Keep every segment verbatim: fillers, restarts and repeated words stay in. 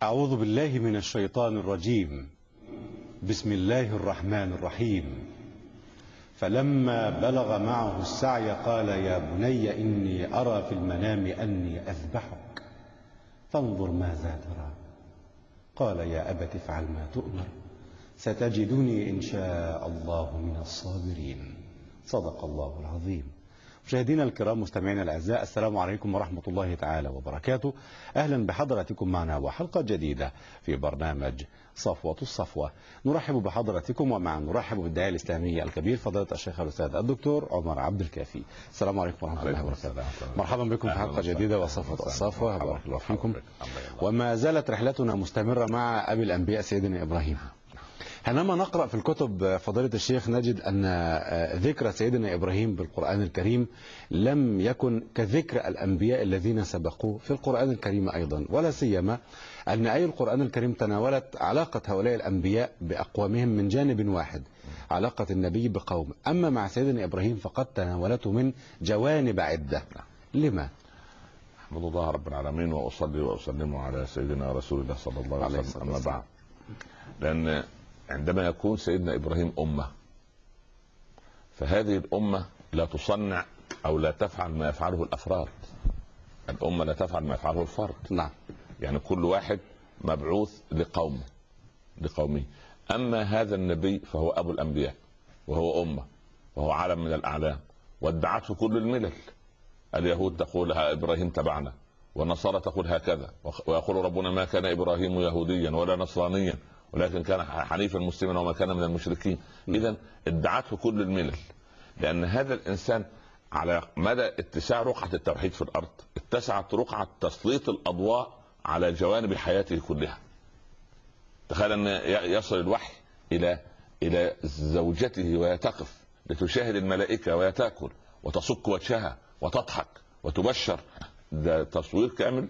أعوذ بالله من الشيطان الرجيم. بسم الله الرحمن الرحيم. فلما بلغ معه السعي قال يا بني إني أرى في المنام أني أذبحك فانظر ماذا ترى. قال يا أبت افعل ما تؤمر ستجدني إن شاء الله من الصابرين. صدق الله العظيم. مشاهدينا الكرام مستمعينا الأعزاء، السلام عليكم ورحمة الله تعالى وبركاته. أهلا بحضراتكم معنا وحلقة جديدة في برنامج صفوة الصفوة. نرحب بحضراتكم ومع نرحب بالداعية الإسلامي الكبير فضيلة الشيخ الأستاذ الدكتور عمر عبد الكافي. السلام عليكم ورحمة الله وبركاته. مرحبا بكم في حلقة جديدة وصفوة الصفوة. بارك الله فيكم. وما زالت رحلتنا مستمرة مع أبي الأنبياء سيدنا إبراهيم. حينما نقرأ في الكتب فضيلة الشيخ نجد أن ذكر سيدنا إبراهيم بالقرآن الكريم لم يكن كذكر الأنبياء الذين سبقوه في القرآن الكريم أيضا، ولا سيما أن آية القرآن الكريم تناولت علاقة هؤلاء الأنبياء بأقوامهم من جانب واحد، علاقة النبي بقوم. أما مع سيدنا إبراهيم فقد تناولته من جوانب عدة. لما؟ أحمد الله رب العالمين وأصلي وأسلم على سيدنا رسول الله صلى الله عليه وسلم. أما بعد، لأن عندما يكون سيدنا إبراهيم أمة، فهذه الأمة لا تصنع أو لا تفعل ما يفعله الأفراد. الأمة لا تفعل ما يفعله الفرد. نعم. يعني كل واحد مبعوث لقومه لقومه أما هذا النبي فهو أبو الأنبياء، وهو أمة، وهو عالم من الأعلام، وادعته كل الملل. اليهود تقول إبراهيم تبعنا، والنصارى تقول هكذا، ويقول ربنا ما كان إبراهيم يهوديا ولا نصرانيا ولكن كان حنيفا مسلما وما كان من المشركين. إذن ادعته كل الملل، لأن هذا الإنسان على مدى اتساع رقعة التوحيد في الأرض اتسعت رقعة تسليط الأضواء على جوانب حياته كلها. تخيل أن يصل الوحي إلى إلى زوجته وهي تقف لتشاهد الملائكة وهي تأكل وتصك وجهها وتضحك وتبشر. ده تصوير كامل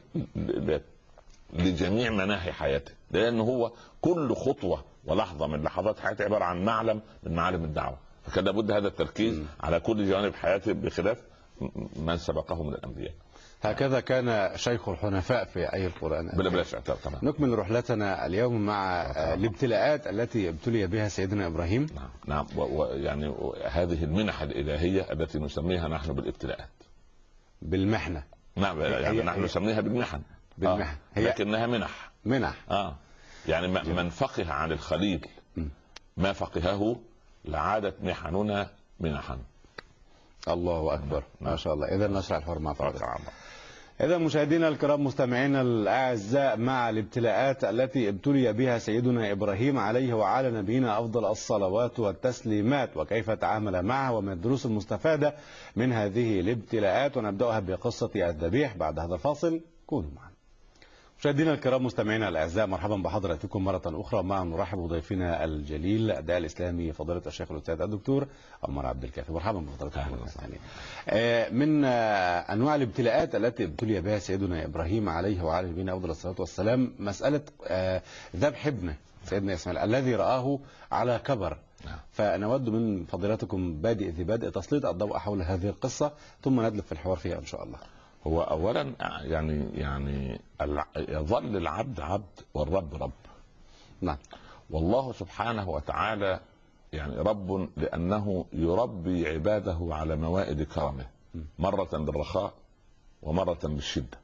لجميع مناحي حياته، لأنه هو كل خطوة ولحظة من لحظات حياته عبارة عن معلم من معالم الدعوة. فكان لابد هذا التركيز م. على كل جوانب حياته بخلاف من سبقه من الأنبياء. هكذا كان شيخ الحنفاء في أي القرآن. بلا بلا شك. طبعا. نكمل رحلتنا اليوم مع الابتلاءات التي ابتلي بها سيدنا إبراهيم. نعم نعم. ويعني هذه المنح الإلهية التي نسميها نحن بالابتلاءات، بالمحنة. نعم، يعني هي نحن نسميها بالمحن. بالمحن. آه. لكنها منح. منح. اه يعني من فقه عن الخليل ما فقهه لعادت محننا منحا. الله أكبر. ما شاء الله. إذا نشرح الحوار مع فضيلة. نعم. إذا مشاهدينا الكرام مستمعينا الأعزاء، مع الابتلاءات التي ابتلي بها سيدنا إبراهيم عليه وعلى نبينا أفضل الصلوات والتسليمات، وكيف تعامل معها وما الدروس المستفادة من هذه الابتلاءات. ونبدأها بقصة الذبيح بعد هذا الفاصل. كونوا معنا. مشاهدينا الكرام مستمعينا الاعزاء، مرحبا بحضراتكم مره اخرى. مع نرحب بضيفنا الجليل الداعي الاسلامي فضيله الشيخ الاستاذ الدكتور عمر عبد الكافي. مرحبا بحضراتكم. من انواع الابتلاءات التي ابتلي بها سيدنا ابراهيم عليه وعلى نبينا افضل الصلاه والسلام مساله ذبح ابنه سيدنا اسماعيل الذي رآه على كبر. فنود من فضيلتكم بادئ ذي بادئ تسليط الضوء حول هذه القصه، ثم ندلف في الحوار فيها ان شاء الله. هو اولا يعني يعني يظل العبد عبد والرب رب. نعم. والله سبحانه وتعالى يعني رب لانه يربي عباده على موائد كرمه، مرة بالرخاء ومرة بالشدة،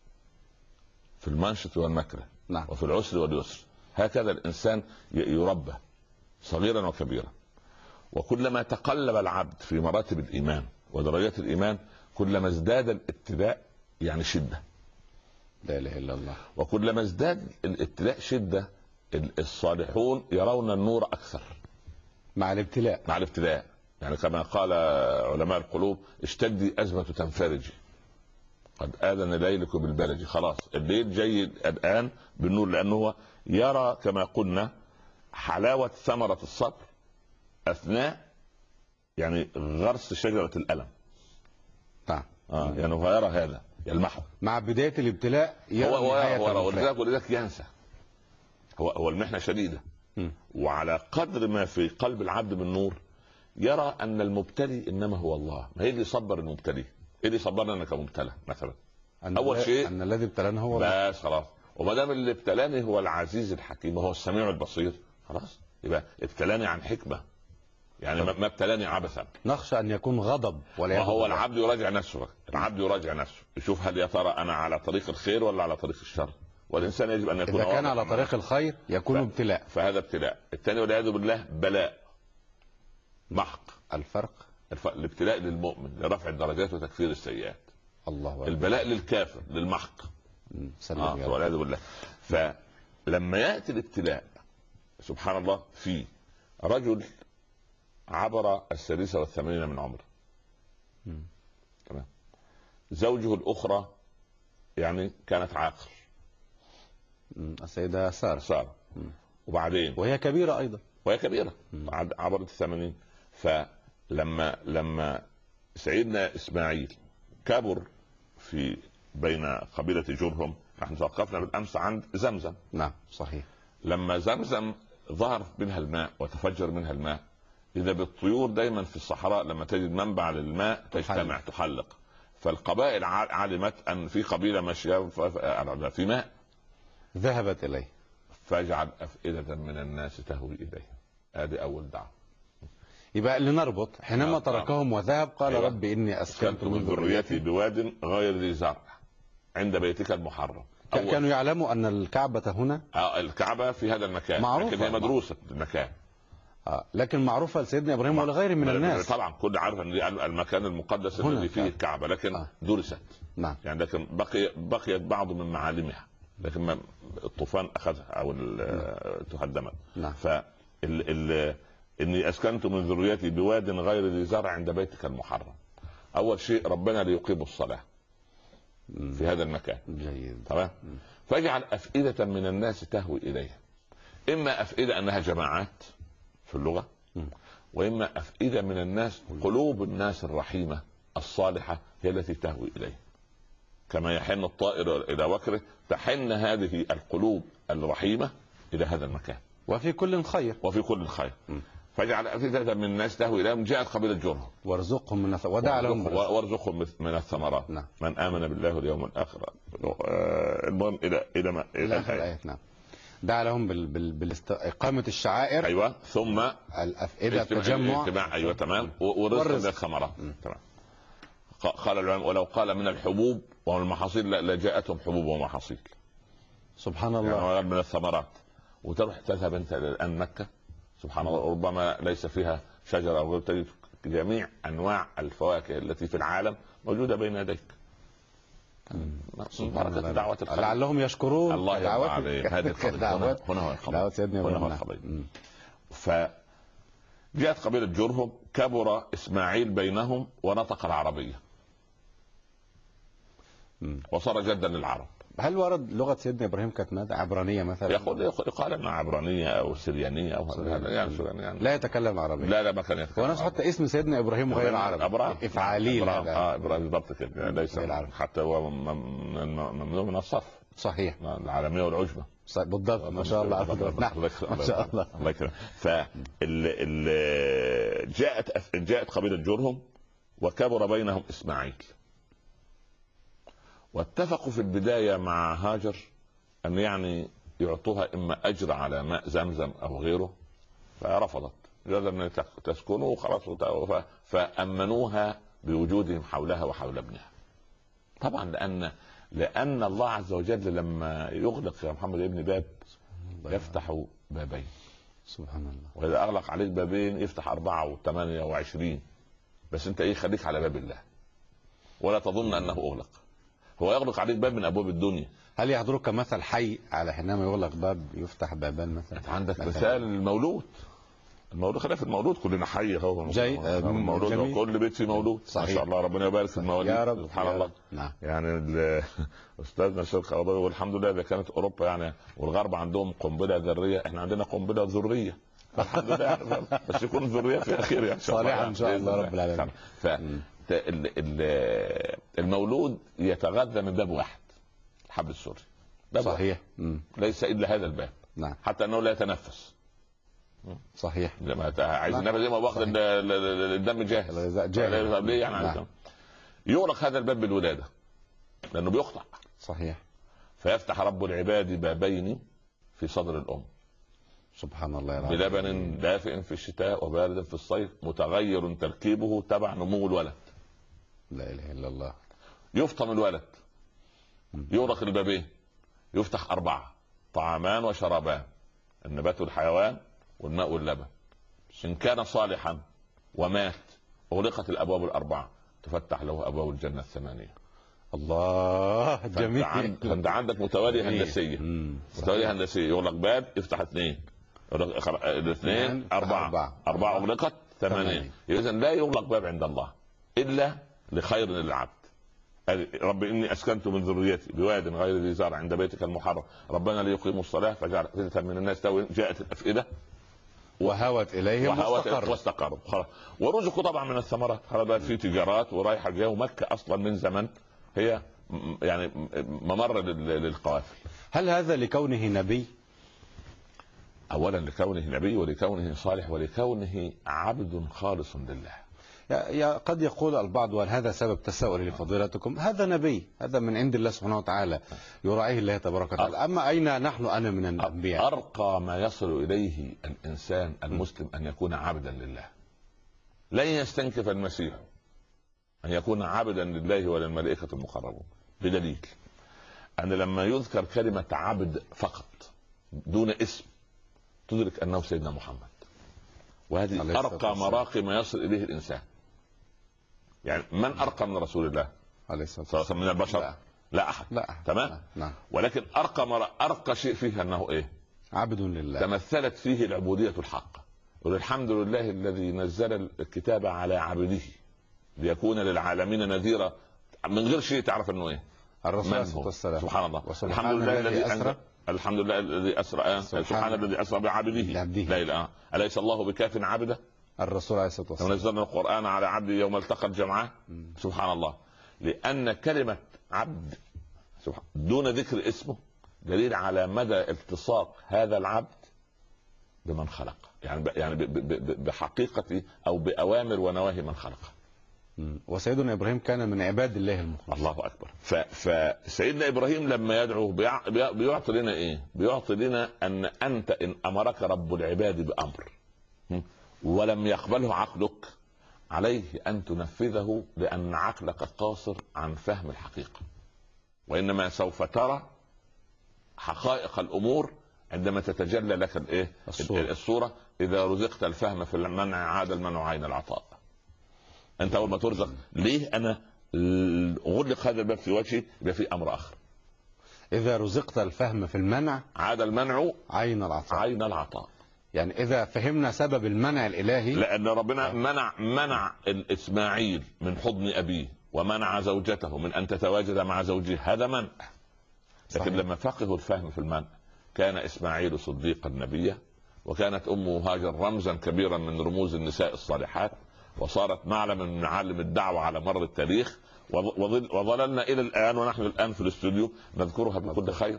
في المنشط والمكره. نعم. وفي العسر واليسر. هكذا الانسان يربى صغيرا وكبيرا. وكلما تقلب العبد في مراتب الايمان ودرجات الايمان كلما ازداد الابتلاء يعني شدة. لا اله الا الله. وكلما ازداد الابتلاء شدة الصالحون يرون النور اكثر مع الابتلاء. مع الابتلاء يعني كما قال علماء القلوب اشتدي ازمة تنفرجي قد آذن ليلك بالبلج. خلاص الليل جاي الآن بالنور، لأنه هو يرى كما قلنا حلاوة ثمرة الصبر أثناء يعني غرس شجرة الألم. نعم. آه يعني هو يرى هذا يلمحه مع بداية الابتلاء. هو هو ولذلك ولذلك ينسى. هو هو المحنة شديدة. م. وعلى قدر ما في قلب العبد من نور يرى أن المبتلي إنما هو الله. ما هي اللي صبر المبتلي؟ إيه اللي صبرنا أنك مبتلى مثلا؟ أول شيء أن الذي ابتلانا هو بس خلاص. وما دام اللي ابتلاني هو العزيز الحكيم وهو السميع البصير، خلاص يبقى ابتلاني عن حكمه، يعني ما ابتلاني عبثا. نخشى ان يكون غضب ولا هو العبد يراجع نفسه، العبد يراجع نفسه يشوف هل يا ترى انا على طريق الخير ولا على طريق الشر. والانسان يجب ان يكون اذا كان على طريق الخير يكون ف... ابتلاء، فهذا ابتلاء. الثاني والعياذ بالله بلاء محق. الفرق الف... الابتلاء للمؤمن لرفع الدرجات وتكفير السيئات، الله البلاء للكافر للمحق. آه والعياذ بالله. فلما ياتي الابتلاء سبحان الله في رجل عبر السادسة والثمانين من عمره، تمام، زوجه الأخرى يعني كانت عاقر، السيدة سارة سارة وبعدين وهي كبيرة أيضا، وهي كبيرة عبرت الثمانين. فلما لما سيدنا إسماعيل كبر في بين قبيلة جرهم، نحن توقفنا بالأمس عند زمزم. نعم صحيح. لما زمزم ظهر منها الماء وتفجر منها الماء، إذا بالطيور دايما في الصحراء لما تجد منبع للماء تجتمع تحلق، فالقبائل علمت أن في قبيلة ماشية في ماء، ذهبت إليه فاجعل أفئدة من الناس تهوي إليه. هذه أول دعوة. يبقى لنربط حينما نعم. تركهم وذهب قال أيوة. رب إني أسكنت من ذريتي بواد غير ذي زرع عند بيتك المحرم. كانوا يعلموا أن الكعبة هنا، آه الكعبة في هذا المكان معروفة، لكن هي مدروسة المكان، آه. لكن معروفة لسيدنا إبراهيم ولغيره من الناس طبعا كل عارف أن المكان المقدس الذي فيه الكعبة، لكن آه. درست. نعم. يعني لكن بقي بقيت بعض من معالمها، لكن ما الطوفان أخذها أو تهدمت. نعم. فال ال إني أسكنت من ذريتي بواد غير ذي زرع عند بيتك المحرم. أول شيء ربنا ليقيموا الصلاة في هذا المكان. جيد. تمام. فاجعل أفئدة من الناس تهوي إليه، إما أفئدة أنها جماعات في اللغة، وإما أفئدة من الناس قلوب الناس الرحيمة الصالحة هي التي تهوي إليه، كما يحن الطائر إلى وكره تحن هذه القلوب الرحيمة إلى هذا المكان. وفي كل خير وفي كل خير. فاجعل أفئدة من الناس تهوي إليهم. جاءت قبيلة جرهم وارزقهم من ودع لهم وارزقهم من الثمرات. نعم. من آمن بالله واليوم الآخر. المهم إلى إلى ما إلى الآية. نعم. دعا لهم بال... بال... بالإقامة الشعائر. أيوة. ثم الأفئدة التجمع. اجتماع. أيوة تمام. ورزق من الثمرات. تمام. قال العلماء ولو قال من الحبوب والمحاصيل لجاءتهم حبوب ومحاصيل. سبحان الله. يعني من الثمرات. وتروح تذهب انت الان مكه سبحان الله، ربما ليس فيها شجره او تجد جميع انواع الفواكه التي في العالم موجوده بين يديك. بركه دعوه الخلق لعلهم يشكرون. الله يرضى عليك. هذه القضيه هنا هو الخبر. هنا هو الخبر. فجاءت قبيله جرهم، كبر اسماعيل بينهم ونطق العربيه وصار جدا للعرب. هل ورد لغه سيدنا ابراهيم كانت ماذا؟ عبرانيه مثلا؟ يقول يقال انها عبرانيه او سريانيه او هذا يعني, يعني لا يتكلم عربي. لا لا ما كان يتكلم. وناس حتى اسم سيدنا ابراهيم غير عربي. ابراهيم افعالي هذا. اه ابراهيم بالضبط كده، ليس حتى هو ممنوع من الصرف. صحيح. العالميه والعجمه. بالضبط. ما شاء الله. نعم. ما شاء الله. الله يكرمك. ف جاءت جاءت قبيله جرهم وكبر بينهم اسماعيل، واتفقوا في البداية مع هاجر أن يعني يعطوها إما أجر على ماء زمزم أو غيره، فرفضت. جاز أن تسكنوا وخلاص، فأمنوها بوجودهم حولها وحول ابنها. طبعا لأن لأن الله عز وجل لما يغلق يا محمد ابن باب يفتح بابين. سبحان الله. وإذا أغلق عليك بابين يفتح أربعة وثمانية وعشرين. بس أنت إيه، خليك على باب الله ولا تظن أنه أغلق. هو يغلق عليك باب من ابواب الدنيا. هل يحضرك مثل حي على حينما يغلق باب يفتح بابان مثلا؟ انت عندك مثال المولود. المولود خلاف المولود كلنا حي اهو جاي المولود، كل بيت فيه مولود. صحيح. ما شاء الله ربنا يبارك في المواليد يا رب. سبحان الله. نعم. يعني استاذنا الشيخ ابو والحمد لله اذا كانت اوروبا يعني والغرب عندهم قنبله ذريه، احنا عندنا قنبله ذريه الحمد لله. بس يكون الذريه في اخير يعني صالحا ان شاء الله رب العالمين. ف المولود يتغذى من باب واحد، الحبل السري. صحيح. ليس الا هذا الباب. نعم. حتى انه لا يتنفس. صحيح. لما عايز النفس زي ما واخد الدم جاهز. جاهز. يعني نعم. يغلق هذا الباب بالولاده لانه بيقطع. صحيح. فيفتح رب العباد بابين في صدر الأم، سبحان الله العظيم. بلبن دافئ في الشتاء وبارد في الصيف متغير تركيبه تبع نمو الولد. لا إله إلا الله. يفطم الولد، يغلق البابين، يفتح أربعة: طعامان وشرابان، النبات والحيوان والماء واللبن. إن كان صالحا ومات أغلقت الأبواب الأربعة، تفتح له أبواب الجنة الثمانية. الله جميل. فأنت عندك متوالية هندسية، متوالية هندسية، يغلق باب يفتح اثنين، الاثنين أربعة، أربعة, أربعة أغلقت ثمانية. إذا لا يغلق باب عند الله إلا لخير للعبد. رب إني أسكنت من ذريتي بواد غير ذي زرع عند بيتك المحرم ربنا ليقيموا الصلاة فجعل أفئدة من الناس تهوي. جاءت الأفئدة وهوت إليهم واستقروا واستقروا ورزقوا طبعا من الثمرات. هذا في تجارات ورايحة جاية، ومكة أصلا من زمن هي يعني ممر للقوافل. هل هذا لكونه نبي؟ أولا لكونه نبي، ولكونه صالح، ولكونه عبد خالص لله. يا قد يقول البعض، وهذا سبب تساؤلي لفضيلتكم، هذا نبي، هذا من عند الله سبحانه وتعالى يراعيه الله تبارك وتعالى، أما أين نحن أنا من الأنبياء؟ أرقى ما يصل إليه الإنسان المسلم أن يكون عبدا لله. لن يستنكف المسيح أن يكون عبدا لله وللملائكة المقربون، بدليل أن لما يذكر كلمة عبد فقط دون اسم تدرك أنه سيدنا محمد. وهذه أرقى مراقي ما يصل إليه الإنسان. يعني من أرقى من رسول الله عليه الصلاة والسلام من البشر؟ لا, لا أحد. لا أحد. تمام. نعم. ولكن أرقى مر... أرقى شيء فيه أنه إيه؟ عبد لله. تمثلت فيه العبودية الحقة. والحمد لله الذي نزل الكتاب على عبده ليكون للعالمين نذيرا. من غير شيء تعرف أنه إيه؟ الرسول عليه الصلاة والسلام. سبحان الله. الحمد لله الذي أسرى. الحمد لله الذي أسرى. سبحان الذي أسرى بعبده. لا إله. أليس الله بكاف عبده؟ الرسول عليه الصلاة والسلام. ونزلنا القرآن على عبده يوم التقى الجمعان. سبحان الله. لأن كلمة عبد دون ذكر اسمه دليل على مدى التصاق هذا العبد بمن خلق، يعني يعني بحقيقة أو بأوامر ونواهي من خلقه. وسيدنا إبراهيم كان من عباد الله المخلصين. الله أكبر. فسيدنا إبراهيم لما يدعو بيعطي لنا إيه؟ بيعطي لنا أن أنت إن أمرك رب العباد بأمر ولم يقبله عقلك عليه أن تنفذه، لأن عقلك قاصر عن فهم الحقيقة. وإنما سوف ترى حقائق الأمور عندما تتجلى لك الإيه؟ الصورة. الصورة. إذا رزقت الفهم في المنع عاد المنع عين العطاء. أنت أول ما ترزق ليه أنا أغلق هذا الباب في وجهي، يبقى في أمر آخر. إذا رزقت الفهم في المنع عاد المنع عين العطاء. عين العطاء. يعني إذا فهمنا سبب المنع الإلهي، لأن ربنا منع منع إسماعيل من حضن أبيه، ومنع زوجته من أن تتواجد مع زوجها، هذا منع. لكن صحيح. لما فقهوا الفهم في المنع كان إسماعيل صديقا نبيا، وكانت أمه هاجر رمزا كبيرا من رموز النساء الصالحات، وصارت معلم من معالم الدعوة على مر التاريخ، وظللنا إلى الآن ونحن الآن في الاستوديو نذكرها بكل خير.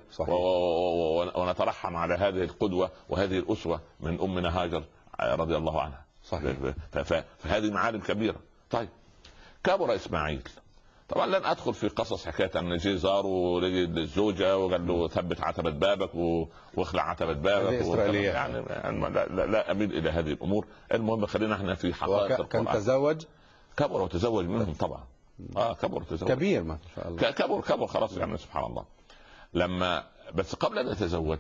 ونترحم على هذه القدوة وهذه الأسوة من أمنا هاجر رضي الله عنها. صحيح. فهذه معالم كبيرة. طيب كبر إسماعيل. طبعا لن أدخل في قصص حكاية أن جي زاره للزوجة وقال له ثبت عتبة بابك واخلع عتبة بابك يعني لا, لا, لا أميل إلى هذه الأمور. المهم خلينا احنا في حقائق القرآن. كان تزوج كبر وتزوج منهم طبعا. اه كبر وتزوج كبير ما شاء الله. كبر كبر خلاص يعني سبحان الله. لما بس قبل أن يتزوج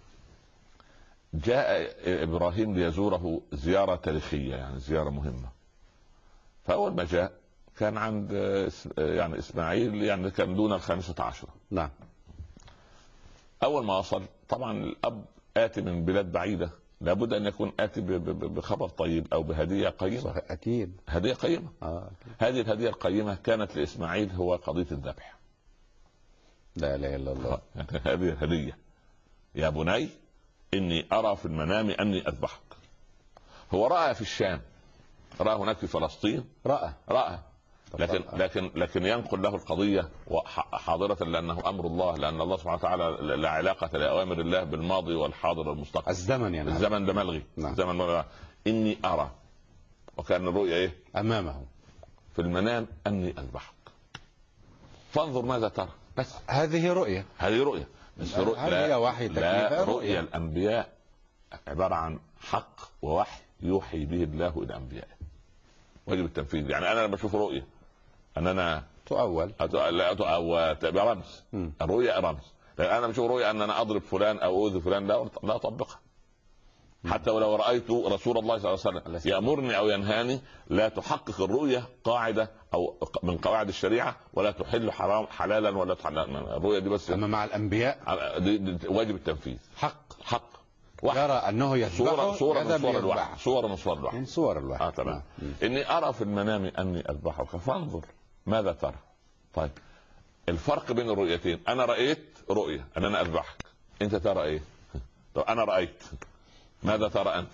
جاء إبراهيم ليزوره زيارة تاريخية، يعني زيارة مهمة. فأول ما جاء كان عند يعني إسماعيل يعني كان دون الخامسة عشرة. نعم. أول ما وصل طبعا الأب آتي من بلاد بعيدة، لابد أن يكون آتي بخبر طيب أو بهدية قيمة. أكيد هدية قيمة. آه. هذه الهدية القيمة كانت لإسماعيل هو قضية الذبح. لا إله إلا الله. هذه هدية. يا بني إني أرى في المنام أني أذبحك. هو رأى في الشام، رأى هناك في فلسطين، رأى رأى لكن لكن لكن ينقل له القضيه حاضره، لانه امر الله، لان الله سبحانه وتعالى لا علاقه لاوامر الله بالماضي والحاضر والمستقبل. الزمن يعني الزمن ده ملغي. نعم. الزمن ملغي. اني ارى، وكان الرؤيا ايه؟ امامه في المنام اني اذبحك فانظر ماذا ترى. بس هذه رؤية، هذه رؤية. بس رؤية هل هي وحي تكليف؟ لا، رؤية. رؤيا الأنبياء عبارة عن حق ووحي يوحي به الله إلى أنبيائه، واجب التنفيذ. يعني أنا لما أشوف رؤية أن أنا تؤول أت... لا أت... أو تبقى رمز. م. الرؤيا رمز. لأن أنا بشوف رؤيا أن أنا أضرب فلان أو أؤذي فلان، لا لا أطبقها. حتى ولو رأيت رسول الله صلى الله عليه وسلم يأمرني أو ينهاني، لا تحقق الرؤية قاعدة أو من قواعد الشريعة، ولا تحل حرام حلالا ولا تحلل. الرؤية دي بس أما مع الأنبياء دي دي واجب التنفيذ. حق حق يرى أنه يذبحه، صورة صورة من صور يذبح. الوحي، صورة من صور الوحي، من صور الوحي. آه تمام. مم. إني أرى في المنام أني أذبحك فانظر ماذا ترى. طيب الفرق بين الرؤيتين، أنا رأيت رؤية أن أنا أذبحك، أنت ترى إيه؟ طب أنا رأيت، ماذا ترى أنت؟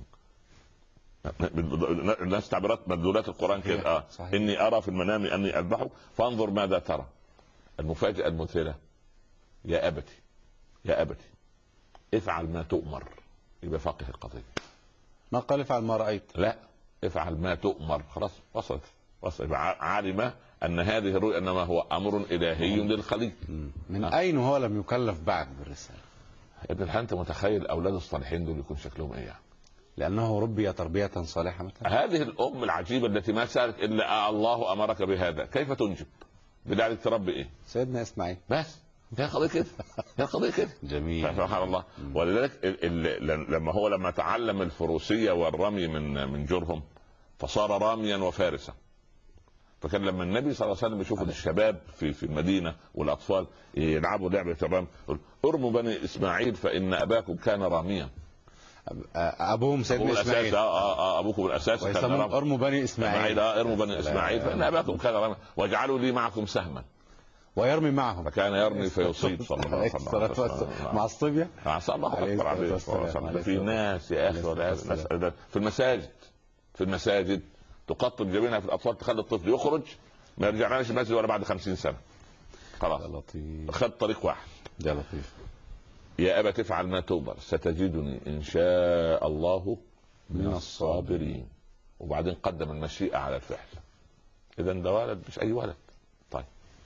الناس تعبيرات مدلولات القرآن كده. آه. إني أرى في المنام أني أذبحك فانظر ماذا ترى. المفاجأة المذهلة، يا أبتي يا أبتي افعل ما تؤمر. يبقى فقه القضية. ما قال افعل ما رأيت، لا، افعل ما تؤمر. خلاص وصلت وصلت علم أن هذه الرؤيا إنما هو أمر إلهي للخليق. من آه. أين هو لم يكلف بعد بالرسالة؟ يا ابن أنت متخيل أولاد الصالحين دول يكون شكلهم إيه يعني؟ لأنه ربي تربية صالحة مثلا. هذه الأم العجيبة التي ما سألت إلا الله أمرك بهذا، كيف تنجب؟ بدأت تربي إيه؟ سيدنا إسماعيل. بس هي قضية كده، هي قضية كده. جميل. سبحان الله. ولذلك ال ال لما هو لما تعلم الفروسية والرمي من من جرهم فصار راميا وفارسا. فكان لما النبي صلى الله عليه وسلم يشوف الشباب في في المدينة والأطفال يلعبوا لعبة الرمي، يقول ارموا بني إسماعيل فإن أباكم كان راميا. ابوهم سيدنا اسماعيل. آه آه ابوكم الاساس كان ارموا بني اسماعيل. ارموا بني اسماعيل فان اباكم كان راميا واجعلوا لي معكم سهما. ويرمي معهم، فكان يرمي فيصيب صلى الله عليه وسلم مع الصبيه. مع الله اكبر عليه. في ناس يا اخي في المساجد في المساجد تقطب جبينها في الاطفال، تخلي الطفل يخرج ما يرجعناش المسجد ولا بعد خمسين سنة. خلاص خد طريق واحد. يا لطيف. يا أبا تفعل ما تؤمر ستجدني إن شاء الله من الصابرين. وبعدين قدم المشيئة على الفعل. إذا ده ولد مش أي ولد. طيب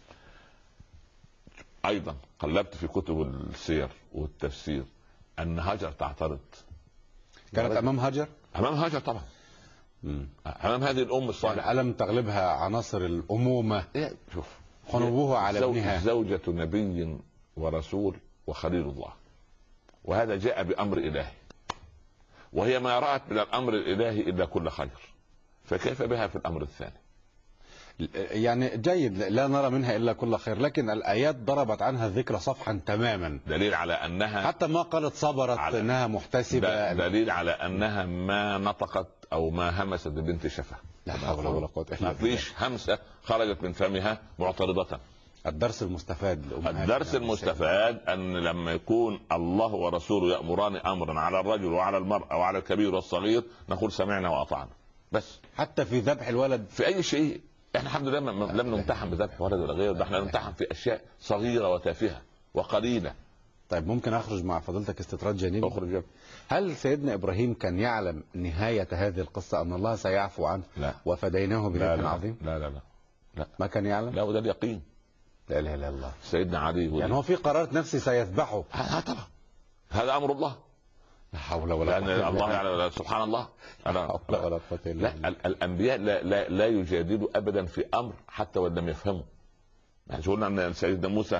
أيضا قلبت في كتب السير والتفسير أن هاجر تعترض. كانت أمام هاجر؟ أمام هاجر طبعا. مم. أمام هذه الأم الصالحة. ألم تغلبها عناصر الأمومة؟ شوف حنوه على زوج ابنها. زوجة نبي ورسول وخليل الله، وهذا جاء بأمر إلهي، وهي ما رأت من الأمر الإلهي إلا كل خير، فكيف بها في الأمر الثاني؟ يعني جيد، لا نرى منها إلا كل خير، لكن الآيات ضربت عنها الذكر صفحا تماما، دليل على أنها حتى ما قالت صبرت أنها محتسبة، دليل على أنها ما نطقت أو ما همست ببنت شفة. لا حول ولا قوة إلا بالله. ما فيش همسة خرجت من فمها معترضة. الدرس المستفاد الدرس المستفاد أن لما يكون الله ورسوله يأمران أمرا على الرجل وعلى المرأة وعلى الكبير والصغير نقول سمعنا وأطعنا. بس حتى في ذبح الولد، في أي شيء. احنا الحمد لله لم نمتحن بذبح ولد ولا غيره، احنا نمتحن في أشياء صغيرة وتافهة وقليلة. طيب ممكن أخرج مع فضيلتك استطراد جانبي؟ أخرج. هل سيدنا إبراهيم كان يعلم نهاية هذه القصة أن الله سيعفو عنه؟ لا. وفديناه بذبح عظيم؟ لا لا لا لا ما كان يعلم؟ لا، وده اليقين. لا اله الا الله. سيدنا علي يعني هو في قرارة نفسي سيذبحه. ها طبعا هذا امر الله. لا حول ولا قوة الا بالله. يعني سبحان الله. لا حول ولا قوة الا بالله. لا الانبياء لا لا, لا يجادلوا ابدا في امر حتى وان لم يفهموا. يعني قلنا ان سيدنا موسى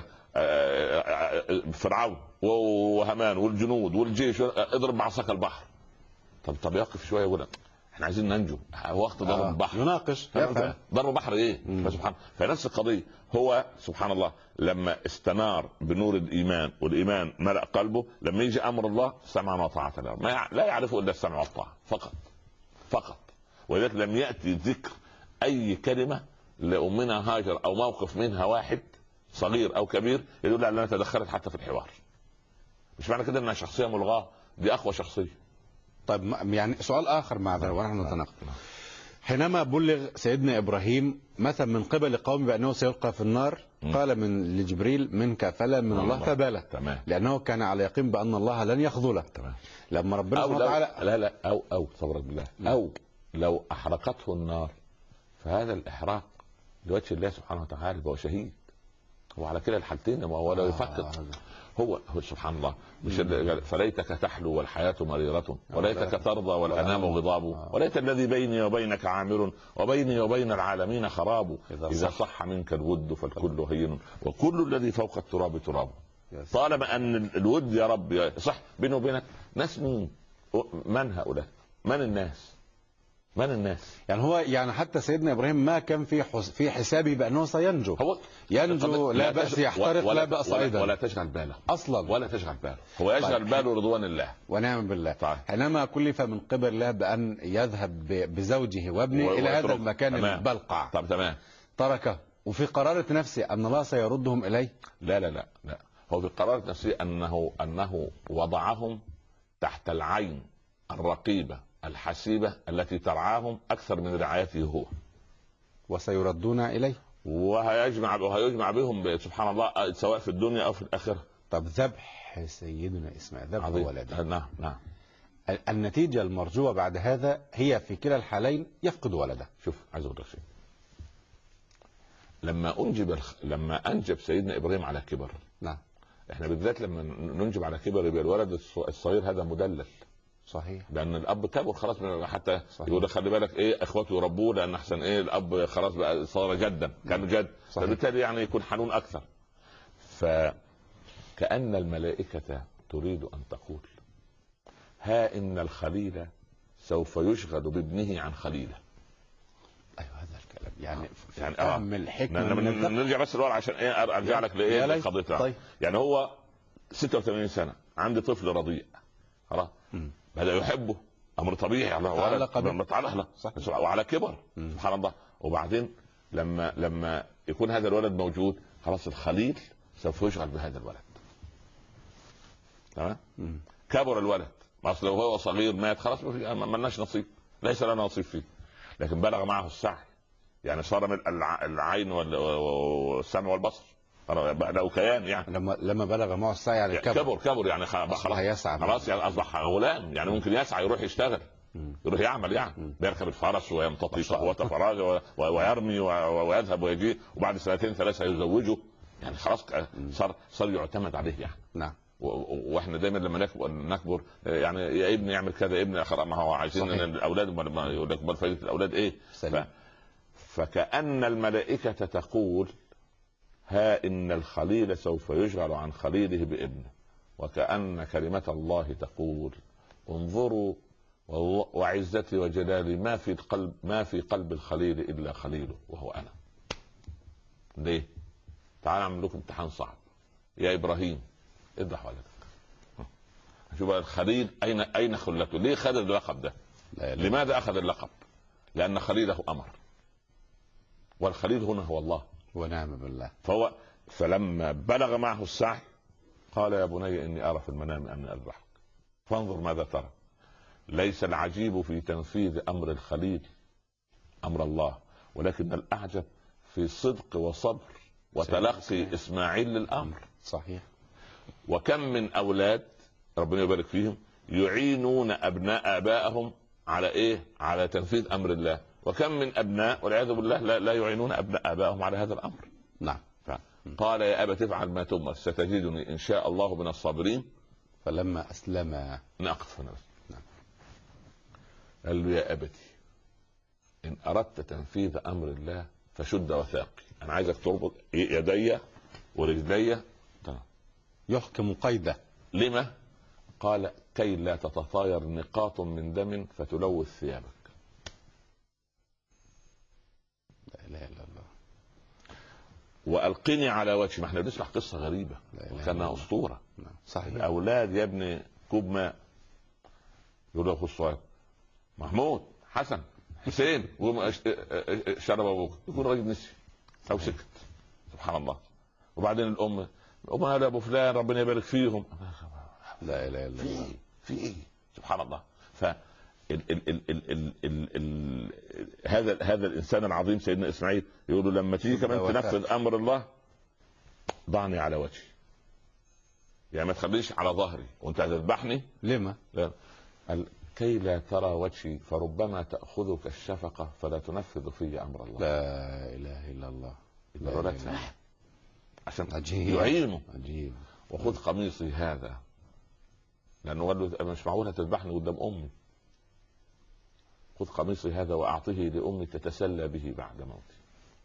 فرعون وهامان والجنود والجيش اضرب بعصاك البحر. طب طب يقف شويه يقول احنا عايزين ننجو وقت ضرب آه. البحر يناقش ضرب بحر ايه. فسبحان فنفس القضيه. هو سبحان الله لما استنار بنور الايمان والايمان ملأ قلبه، لما يجي امر الله سمعنا وطاعة له، ما لا يعرفه الا السمع والطاعه فقط فقط. ولذلك لم ياتي ذكر اي كلمه لامنا هاجر او موقف منها واحد صغير او كبير يدل على انها تدخلت حتى في الحوار. مش معنى كده انها شخصيه ملغاه، دي اقوى شخصيه. طيب يعني سؤال آخر مع ذلك ونحن نتناقض. حينما بلغ سيدنا إبراهيم مثلا من قبل قومه بأنه سيلقى في النار، قال من لجبريل منك فلا من الله فبلى، لأنه كان على يقين بأن الله لن يخذله. لما ربنا سبحانه وتعالى لا لا أو أو صبرت بالله أو لو أحرقته النار فهذا الإحراق لوجه الله سبحانه وتعالى فهو شهيد. هو على كلا الحالتين، ما هو لا يفكر. آه. هو هو سبحان الله، مش ال- فليتك تحلو والحياة مريرة، وليتك ترضى والأنام غضاب، وليت الذي بيني وبينك عامر، وبيني وبين العالمين خراب، إذا صح منك الود فالكل هين، وكل الذي فوق التراب تراب. طالما أن الود يا رب صح بيني وبينك، ناس مين؟ من هؤلاء؟ من الناس؟ من الناس؟ يعني هو يعني حتى سيدنا ابراهيم ما كان في حس في حسابه بانه سينجو. هو ينجو لا بأس، يحترق لا بأس ولا ايضا. ولا تشغل باله اصلا، ولا تشغل باله، هو يشغل طيب. باله رضوان الله ونعم بالله. طيب. حينما كلف من قبل الله بان يذهب ب- بزوجه وابنه و- الى هذا ويترك. المكان تمام. البلقع، طب تمام. تركه وفي قرارة نفسه ان الله سيردهم اليه. لا لا لا لا، هو في قرار نفسه انه انه وضعهم تحت العين الرقيبه الحسيبه التي ترعاهم اكثر من رعايته هو، وسيردون اليه. وهيجمع وهيجمع بهم سبحان الله سواء في الدنيا او في الاخره. طب ذبح سيدنا اسماعيل، ذبح عظيم. ولده، نعم نعم. ال- النتيجة المرجوة بعد هذا هي في كلا الحالين يفقد ولده. شوف عايز اقول لك شيء، لما انجب الخ... لما انجب سيدنا ابراهيم على كبر، نعم. احنا بالذات لما ننجب على كبر يبقى الولد الص- الصغير هذا مدلل، صحيح. لان الاب كبر خلاص، من حتى صحيح. يقول لك خلي بالك ايه اخواته يربوه، لان احسن ايه الاب خلاص بقى صار جدا، كان جد، فبالتالي يعني يكون حنون اكثر. فكأن الملائكة تريد ان تقول ها ان الخليل سوف يشغل بابنه عن خليله. ايوه هذا الكلام يعني يعني فهم آه. الحكمة ن- من ن- الذبح. نرجع بس لورا عشان ايه ارجع لك لايه يا ليت. لقضيتها. طيب. يعني هو ستة وثمانين سنة، عندي طفل رضيع خلاص، مم. بدأ يحبه، امر طبيعي، على تعلق به. متعلق صح. وعلى كبر مم. سبحان الله. وبعدين لما لما يكون هذا الولد موجود خلاص الخليل سوف يشغل بهذا الولد. تمام. مم. كبر الولد، اصل لو هو صغير مات خلاص ما لناش نصيب، ليس لنا نصيب فيه. لكن بلغ معه السعي، يعني صار من الع- العين وال- والسمع والبصر، بقى له كيان يعني. لما لما بلغ معه السعي يعني كبر كبر. كبر يعني خ- أصبح خلاص يسعى. خلاص يعني اصبح غلام، يعني ممكن يسعى يروح يشتغل، مم. يروح يعمل يعني مم. بيركب الفرس ويمتطي شاء الله. قوة فراغه و- و- ويرمي و- ويذهب ويجي، وبعد سنتين ثلاثة يزوجه، يعني خلاص ك- صار صار يعتمد عليه يعني. نعم. و- و- واحنا دايما لما نكبر, نكبر يعني يا ابني يعمل كذا، يا ابني خلاص ما هو عايزين صحيح. إن الاولاد ما- ما يقول لك امال فايده الاولاد ايه. سليم. ف... فكأن الملائكة تقول ها ان الخليل سوف يشغل عن خليله بابنه، وكأن كلمة الله تقول انظروا والله- وعزتي وجلالي ما في القلب ما في قلب الخليل الا خليله وهو انا. ليه؟ تعال اعمل لكم امتحان صعب. يا ابراهيم اذبح ولدك. شوف بقى الخليل اين اين خلته؟ ليه خد اللقب ده؟ لا لا. لماذا اخذ اللقب؟ لان خليله امر، والخليل هنا هو الله. ونعم بالله. فهو فلما بلغ معه السعي قال يا بني اني ارى في المنام اني اذبحك فانظر ماذا ترى. ليس العجيب في تنفيذ امر الخليل امر الله، ولكن الاعجب في صدق وصبر وتلقي اسماعيل للامر. صحيح. وكم من اولاد ربنا يبارك فيهم يعينون ابناء ابائهم على ايه؟ على تنفيذ امر الله، وكم من ابناء والعياذ بالله لا, لا يعينون ابناء ابائهم على هذا الامر. نعم. قال يا ابت افعل ما تؤمر ستجدني ان شاء الله من الصابرين. فلما اسلم. نقف هنا. نعم. قال له يا ابتي ان اردت تنفيذ امر الله فشد وثاقي، انا عايزك تربط يدي ورجلي. يحكم قيده. لما؟ قال كي لا تتطاير نقاط من دم فتلوث ثيابك. لا اله الا الله. والقني على وجهي. ما احنا بنسمع قصه غريبه وكانها اسطوره. نعم. صحيح. الاولاد يا ابني كوب ماء، يقول له اخو الصغير محمود حسن حسين قوم شرب ابوك، يكون راجل نسي او سكت. سبحان الله. وبعدين الام ام هذا ابو فلان ربنا يبارك فيهم. لا اله الا الله. في ايه؟ سبحان الله. ف ال ال ال ال ال ال ال هذا هذا الانسان العظيم سيدنا اسماعيل يقول له لما تيجي كمان تنفذ امر الله ضعني على وجهي، يعني ما تخليش على ظهري وانت هتذبحني. لما؟ لا. قال كي لا ترى وجهي فربما تاخذك الشفقه فلا تنفذ في امر الله. لا اله الا الله. لا إله إلا الله. عشان عجيب. يعينه. عجيب. وخذ قميصي هذا، لانه قال له مش معقول هتذبحني قدام امي، خذ قميصي هذا واعطه لامي تتسلى به بعد موتي.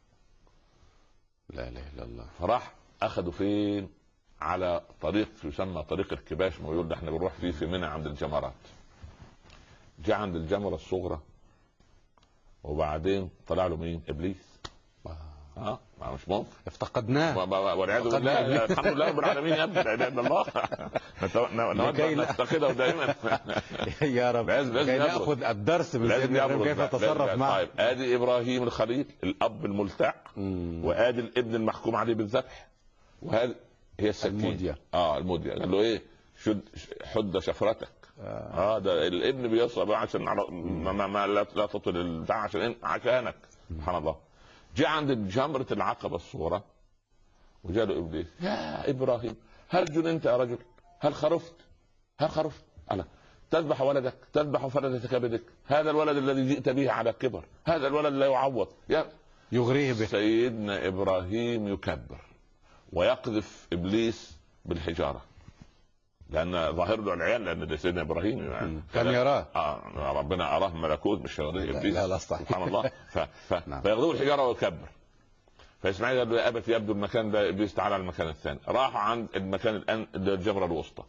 لا اله الا الله. فراح اخذوا فين؟ على طريق يسمى طريق الكباش، ما يقول ده احنا بنروح فيه في منى عند الجمرات. جاء عند الجمره الصغرى، وبعدين طلع له مين؟ ابليس. اه ما مش ممكن افتقدناه والعياذ بالله. الحمد لله رب العالمين يا ابني، لا اله الا الله. نود ان نفتقده دائما. يا رب كي ناخذ الدرس من سيدنا ابراهيم كيف يتصرف معه. طيب ادي ابراهيم الخليل الاب الملتع، وادي الابن المحكوم عليه بالذبح، وهذه هي السكين المودية. اه المودية. قال له ايه؟ شد حد شفرتك. اه, آه ده الابن بيصعب عشان ما, ما, ما لا, لا تطل البتاع عشان عشانك. سبحان الله. جاء عند جمرة العقبة الصغرى وجاء له ابليس: يا ابراهيم هل جننت يا رجل؟ هل خرفت؟ هل خرفت؟ ألا تذبح ولدك، تذبح فردة كبدك، هذا الولد الذي جئت به على كبر، هذا الولد لا يعوض، يا يغريه به. سيدنا ابراهيم يكبر ويقذف ابليس بالحجاره، لان ظاهر له العيال، لان سيدنا ابراهيم يعني كان يراه. آه ربنا اراه ملكوت مش يراه ابليس. لا لا صحيح. سبحان الله. ف... ف... نعم. فيغضب الحجاره ويكبر. فاسماعيل قال له: يا ابت يبدو المكان ده ابليس، تعالى على المكان الثاني. راحوا عند المكان الان الجمره الوسطى.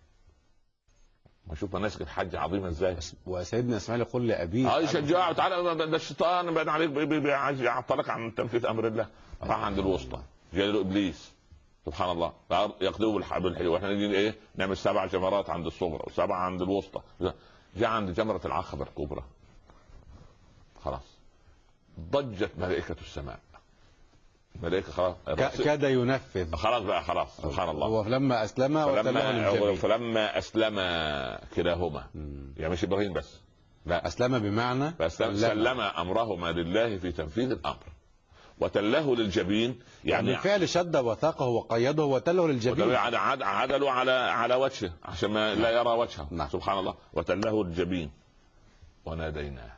وشوف مناسك الحج عظيمه ازاي. وسيدنا اسماعيل يقول لابيه: اه يشجعه، تعالى ده الشيطان بعد عليك عايز يعطلك عن تنفيذ امر الله. راح عند الوسطى، جاء له ابليس. سبحان الله. يقذفه بالحبل، واحنا نجي ايه نعمل سبع جمرات عند الصغرى وسبعه عند الوسطى. جاء عند جمره العقبه الكبرى، خلاص ضجت ملائكه السماء. ملائكه خلاص كاد ينفذ، خلاص بقى خلاص. سبحان الله. هو فلما اسلم فلما, فلما اسلم كلاهما، يعني مش ابراهيم بس، لا اسلم بمعنى فسلم سلم امرهما لله في تنفيذ الامر، وتله للجبين، يعني بالفعل شد وثاقه وقيده وتله للجبين، عدلوا على على وجهه عشان ما لا يرى وجهه. نعم. سبحان الله. وتله الجبين وناديناه.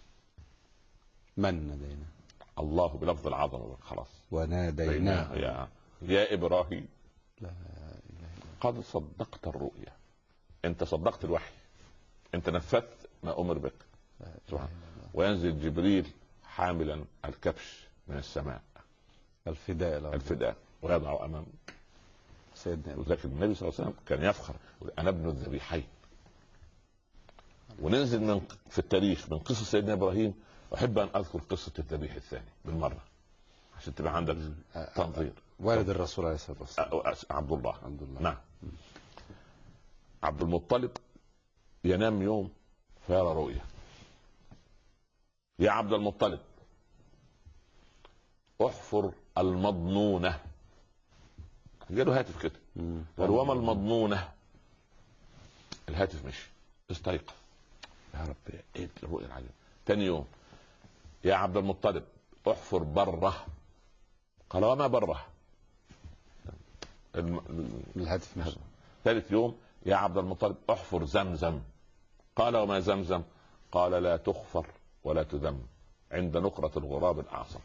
من نادينا؟ الله بلفظ العظمه. خلاص وناديناه يا يا ابراهيم لا قد صدقت الرؤيا، انت صدقت الوحي، انت نفذت ما امر بك. سبحان. وينزل جبريل حاملا الكبش من السماء، الفداء الفداء، ويضع امام سيدنا. لكن النبي صلى الله عليه وسلم كان يفخر: انا ابن الذبيحين. وننزل من في التاريخ من قصه سيدنا ابراهيم. احب ان اذكر قصه الذبيح الثاني بالمره عشان تبقى عندك تنظير. والد الرسول عليه الصلاه والسلام عبد الله. عبد الله. نعم. عبد المطلب ينام يوم فيرى رؤيا: يا عبد المطلب احفر المضنونه. جاله هاتف كده، قال: وما المضنونه؟ الهاتف مشي. استيقظ: يا رب ايه الرؤيا العجيبه. ثاني يوم: يا عبد المطلب احفر بره. قال: وما بره؟ الهاتف مشي. ثالث يوم: يا عبد المطلب احفر زمزم. قال: وما زمزم؟ قال: لا تخفر ولا تذم عند نقرة الغراب الأعصم.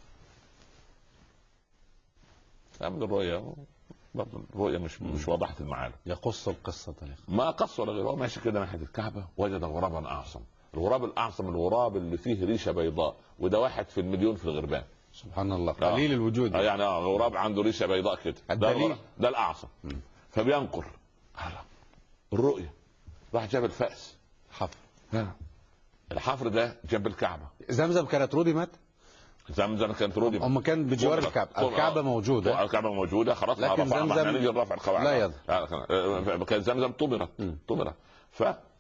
من الرؤيا برضه الرؤيا مش مش واضحة المعالم. يقص القصة ما قص ولا غيره. هو ماشي كده ناحية الكعبة وجد غرابا أعصم. الغراب الأعصم الغراب اللي فيه ريشة بيضاء، وده واحد في المليون في الغربان. سبحان الله. قليل آه. الوجود. آه يعني آه غراب عنده ريشة بيضاء كده. ده, ده الأعصم. م. فبينقر الرؤيا. راح جاب الفأس حفر. الحفر ده جنب الكعبة. زمزم كانت ردمت. زمزم كانت ردمت. هم كان بجوار الكعبة. الكعبة موجودة. الكعبة موجودة خلاص. لكن زمزم نيجي نرفع القواعد. لا يضر. كان زمزم طمرت طمرت. ف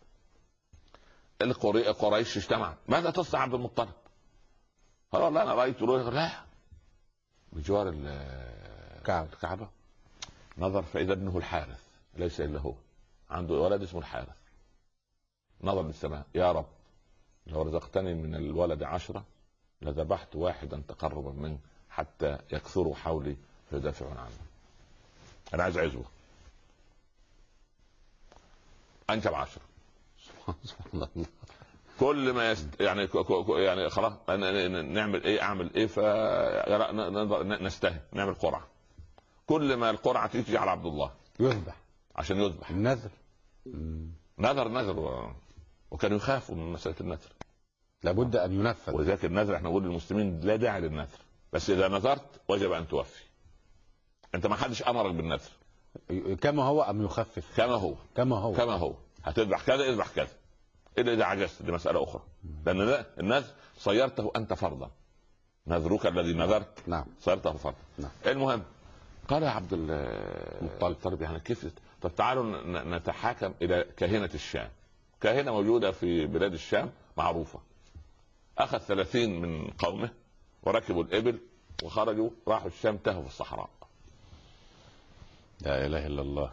قريش اجتمعت: ماذا تصنع عبد المطلب؟ قال: والله انا رايت رؤيا. لا بجوار الكعبة. نظر فاذا ابنه الحارث ليس الا هو، عنده ولد اسمه الحارث. نظر للسماء: يا رب لو رزقتني من الولد عشرة لذبحت واحدا تقربا منه حتى يكثروا حولي فيدافعون عني. انا عايز عزوه. انجب عشرة. سبحان الله. كل ما يست... يعني يعني خلاص نعمل ايه اعمل ايه ف نستهي نعمل قرعه. كل ما القرعه تيجي على عبد الله يذبح عشان يذبح. النذر. نذر نذر و... وكانوا يخافوا من مساله النذر، لابد ان ينفذ. ولذلك النذر احنا نقول للمسلمين لا داعي للنذر، بس اذا نذرت وجب ان توفي. انت ما حدش امرك بالنذر، كما هو ام يخفف؟ كما هو كما هو كما هو هتذبح كذا اذبح كذا، الا اذا عجزت دي مساله اخرى، لان ده النذر صيرته انت فرضا، نذرك الذي نذرت نعم صيرته فرضا. نعم. المهم قال يا عبد المطلب يعني كيف؟ طب تعالوا نتحاكم الى كاهنه الشام. كاهنه موجوده في بلاد الشام معروفه. اخذ ثلاثين من قومه وركبوا الابل وخرجوا راحوا الشام، تهوا في الصحراء. لا اله الا الله.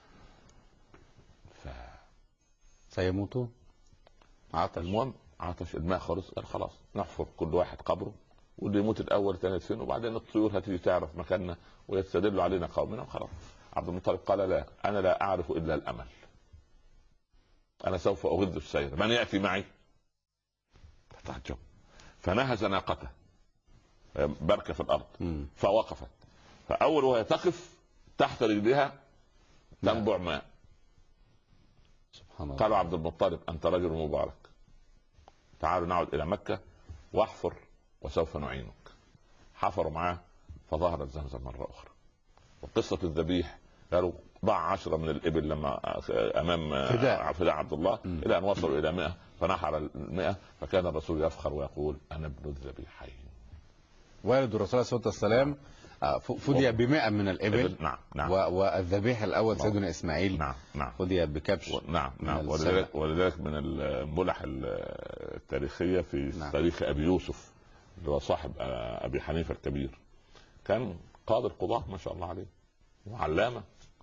ف... سيموتون. عطش. المهم عطش، الماء خلص، قال خلاص نحفر كل واحد قبره، واللي يموت الاول ثاني فين، وبعدين الطيور هتيجي تعرف مكاننا ويستدلوا علينا قومنا وخلاص. عبد المطلب قال لا، انا لا اعرف الا الامل، انا سوف اغذ السير، من ياتي معي؟ فتعجب، فنهز ناقته بركه في الارض م. فوقفت، فاول وهي تقف تحت رجلها تنبع ماء. سبحان الله. قالوا عبد المطلب انت رجل مبارك، تعالوا نعود الى مكه واحفر وسوف نعينك. حفروا معاه فظهرت زمزم مره اخرى. وقصه الذبيح قالوا ضع عشرة من الابل لما امام فداء, فداء عبد الله م. الى ان وصلوا الى مئة، فنحر المئة، فكان الرسول يفخر ويقول انا ابن الذبيحين. والد الرسول صلى الله عليه وسلم فدي بمئة من الابل. نعم نعم. والذبيح الاول سيدنا اسماعيل نعم نعم فدي بكبش. و... نعم نعم. ولذلك ولذلك من الملح التاريخيه في نعم. تاريخ ابي يوسف اللي هو صاحب ابي حنيفه الكبير، كان قاضي القضاه ما شاء الله عليه وعلامه.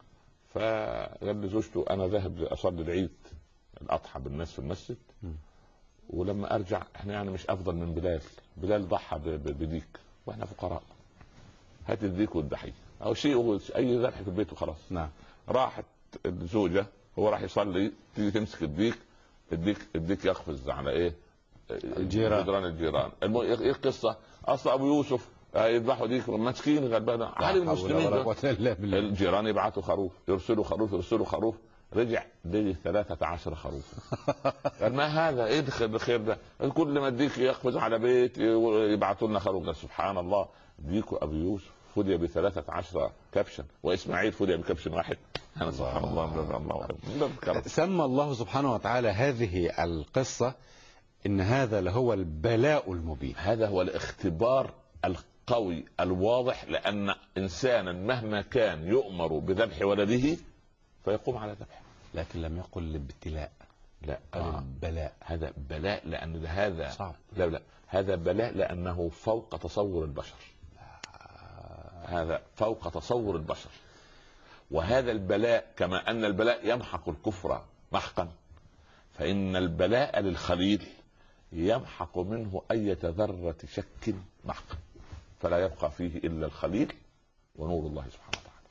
فقال لزوجته انا ذاهب اصلي العيد الاضحى بالناس في المسجد، م. ولما ارجع احنا يعني مش افضل من بلال، بلال ضحى بديك واحنا فقراء، هات الديك والضحيه او شيء اي ذبح في البيت وخلاص. نعم. راحت الزوجه هو راح يصلي، تيجي تمسك الديك، الديك الديك يقفز على ايه؟ الجيران، جدران الجيران. ايه القصه؟ اصل ابو يوسف يذبحوا ديك مسكين غلبان على المسلمين، الجيران يبعثوا خروف، يرسلوا خروف يرسلوا خروف، رجع لي ثلاثة عشر خروف. قال ما هذا؟ ايه الخير ده؟ كل ما الديك يقفز على بيت يبعثوا لنا خروف. قال سبحان الله، ديك ابو يوسف فدي بثلاثة عشر كبشا، واسماعيل فدي بكبش واحد. انا سبحان الله. الله سمى الله سبحانه وتعالى هذه القصة ان هذا لهو البلاء المبين، هذا هو الاختبار القوي الواضح، لان انسانا مهما كان يؤمر بذبح ولده فيقوم على ذبحه، لكن لم يقل الابتلاء، لا آه. البلاء. هذا بلاء لان هذا صعب. لا لا هذا بلاء لانه فوق تصور البشر، هذا فوق تصور البشر. وهذا البلاء كما ان البلاء يمحق الكفر محقا، فان البلاء للخليل يمحق منه اي ذرة شك محقا، فلا يبقى فيه الا الخليل ونور الله سبحانه وتعالى.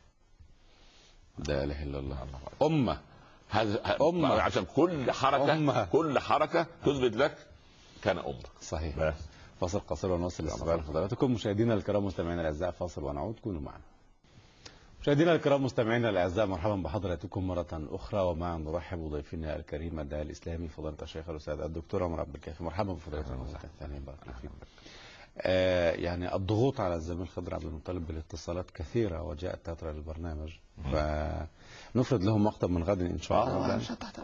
لا اله الا الله. امه هذا أمة. عشان كل حركه أمة. كل حركه تثبت لك كان امه. صحيح. بس. فاصل قصير ونواصل استقبال حضراتكم. مشاهدينا الكرام مستمعينا الاعزاء، فاصل ونعود، كونوا معنا. مشاهدينا الكرام مستمعينا الاعزاء، مرحبا بحضراتكم مره اخرى، ومع نرحب بضيفنا الكريم الداعي الاسلامي فضيله الشيخ الاستاذ الدكتور عمر عبد الكافي. مرحبا بفضيلتكم ثانيا. بارك الله فيكم. آه يعني الضغوط على الزميل خضر عبد المطلب بالاتصالات كثيره، وجاءت تترى للبرنامج، فنفرد لهم مقطع من غد ان شاء الله.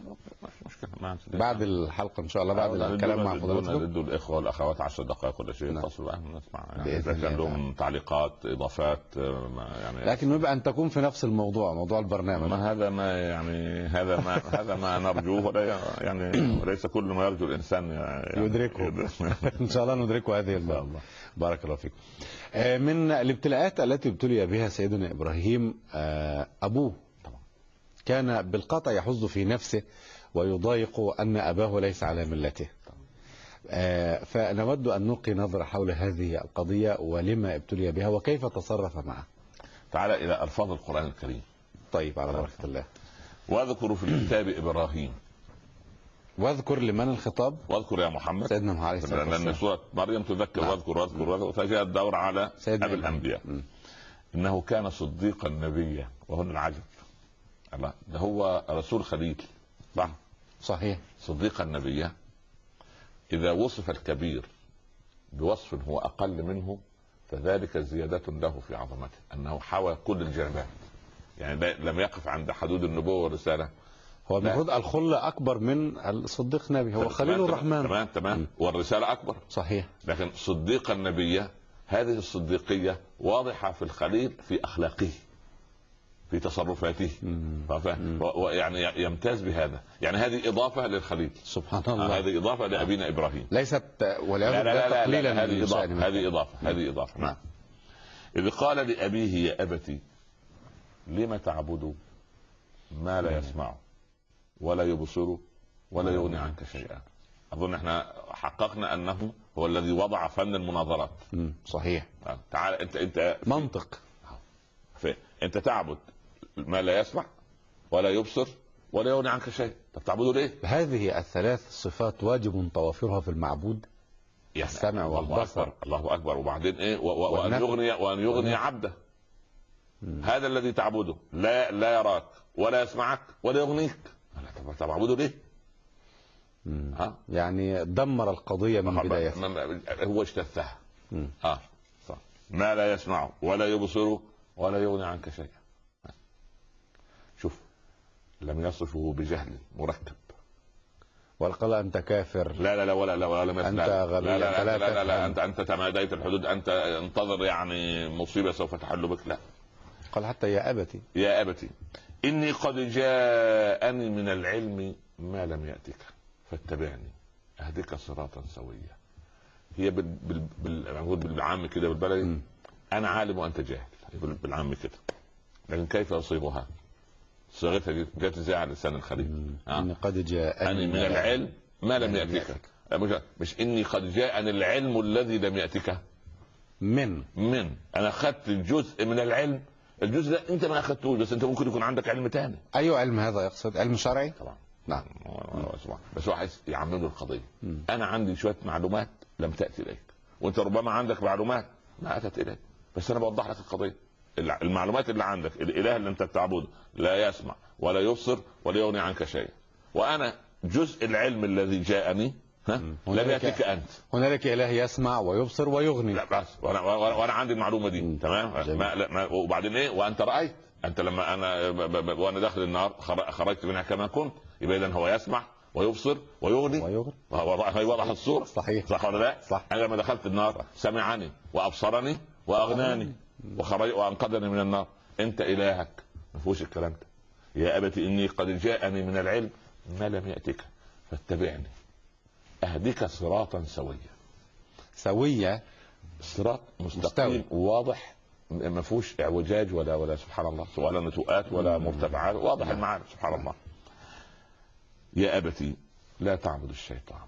بعد الحلقه ان شاء الله، بعد الكلام مع فضيلتكم ندوا الاخوه والاخوات عشر دقائق ولا شيء يتصلوا بقى نسمع، يعني اذا كان لهم تعليقات اضافات يعني، لكن يبقى ان تكون في نفس الموضوع، موضوع البرنامج. ما هذا ما يعني هذا ما هذا ما نرجوه، ولا يعني وليس كل ما يرجو الانسان يعني يدركه. ان شاء الله ندركه هذه المره. بارك الله فيكم. من الابتلاءات التي ابتلي بها سيدنا ابراهيم ابوه كان بالقطع يحظ في نفسه ويضايق ان اباه ليس على ملته. فنود ان نلقي نظره حول هذه القضيه ولما ابتلي بها وكيف تصرف معه. تعال الى الفاظ القران الكريم. طيب على بركه الله. واذكروا في الكتاب ابراهيم. واذكر لمن الخطاب؟ واذكر يا محمد سيدنا محمد عليه الصلاه والسلام، لان سوره مريم تذكر. واذكر واذكر واذكر، فجاء الدور على ابي الانبياء. م. انه كان صديقا نبيا. وهنا العجب، الله ده هو رسول خليل، صح؟ صحيح. صديقا نبيا. اذا وصف الكبير بوصف هو اقل منه فذلك زيادة له في عظمته، انه حوى كل الجنبات، يعني لم يقف عند حدود النبوة والرسالة. هو المفروض الخلة أكبر من الصديق نبي، هو خليل الرحمن. تمام تمام، والرسالة أكبر. صحيح. لكن صديق النبي، هذه الصديقية واضحة في الخليل، في أخلاقه، في تصرفاته، ويعني يمتاز بهذا. يعني هذه إضافة للخليل سبحان الله. آه هذه إضافة لأبينا إبراهيم، ليست والعياذ لا لا لا, لا, لا هذه إضافة، هذه إضافة هذه إضافة نعم. إذ قال لأبيه يا أبتي لم تعبد ما لا يسمع ولا يبصر ولا يغني عنك شيئا. اظن احنا حققنا انه هو الذي وضع فن المناظرات. صحيح. تعال انت انت منطق. انت تعبد ما لا يسمع ولا يبصر ولا يغني عنك شيء، طب تعبده ليه؟ هذه الثلاث صفات واجب توافرها في المعبود، يعني السمع والبصر. الله, الله اكبر. وبعدين ايه؟ وان يغني وان يغني عبده. مم. هذا الذي تعبده لا لا يراك ولا يسمعك ولا يغنيك، طب تعبده ليه؟ ها؟ يعني دمر القضية من بدايتها، هو اجتثها. اه صح. ما لا يسمع ولا يبصر ولا يغني عنك شيئا. شوف، لم يصفه بجهل مركب، والقال انت كافر، لا لا لا ولا لا ولا مثل انت غبي، لا لا لا, لا, لا, لا, لا انت انت تماديت الحدود، انت انتظر يعني مصيبة سوف تحل بك. لا، قال حتى يا أبتي يا أبتي إني قد جاءني من العلم ما لم يأتك فاتبعني أهدك صراطا سويا. هي بال... بال... بال... بالعام كده بالبلدي، أنا عالم وأنت جاهل، بالعام كده، لكن كيف أصيبها؟ صيغتها جت ازاي على لسان الخليل؟ إني قد جاءني من العلم ما لم يأتك. مش... مش إني قد جاءني العلم الذي لم يأتك، من من أنا أخذت جزء من العلم، الجزء ده انت ما اخذتوش، بس انت ممكن يكون عندك علم تاني. اي علم هذا يقصد؟ علم شرعي طبعا. نعم. بس هو عايز يعمل القضيه. مم. انا عندي شويه معلومات لم تاتي اليك، وانت ربما عندك معلومات ما اتت اليك، بس انا بوضح لك القضيه. المعلومات اللي عندك، الاله اللي انت بتعبده لا يسمع ولا يبصر ولا يغني عنك شيئا، وانا جزء العلم الذي جاءني ها لم ياتيك انت. هنالك اله يسمع ويبصر ويغني. لا بس وانا, وأنا عندي المعلومه دي. مم. تمام. ما ما وبعدين ايه؟ وانت رايت، انت لما انا ب ب ب وانا داخل النار خرجت منها كما كنت، يبقى اذا هو يسمع ويبصر ويغني ويغني. وضح الصوره. صحيح. صح ولا لا؟ صح. انا لما دخلت النار سمعني وابصرني واغناني وخرج وانقذني من النار. انت الهك ما فيهوش الكلام ده. يا ابتي اني قد جاءني من العلم ما لم ياتك فاتبعني اهدك صراطا سويا. سوية، صراط مستقيم واضح، ما فيهوش اعوجاج ولا ولا سبحان الله ولا نتوءات ولا مرتفعات، واضح المعاني سبحان الله. يا أبتي لا تعبد الشيطان.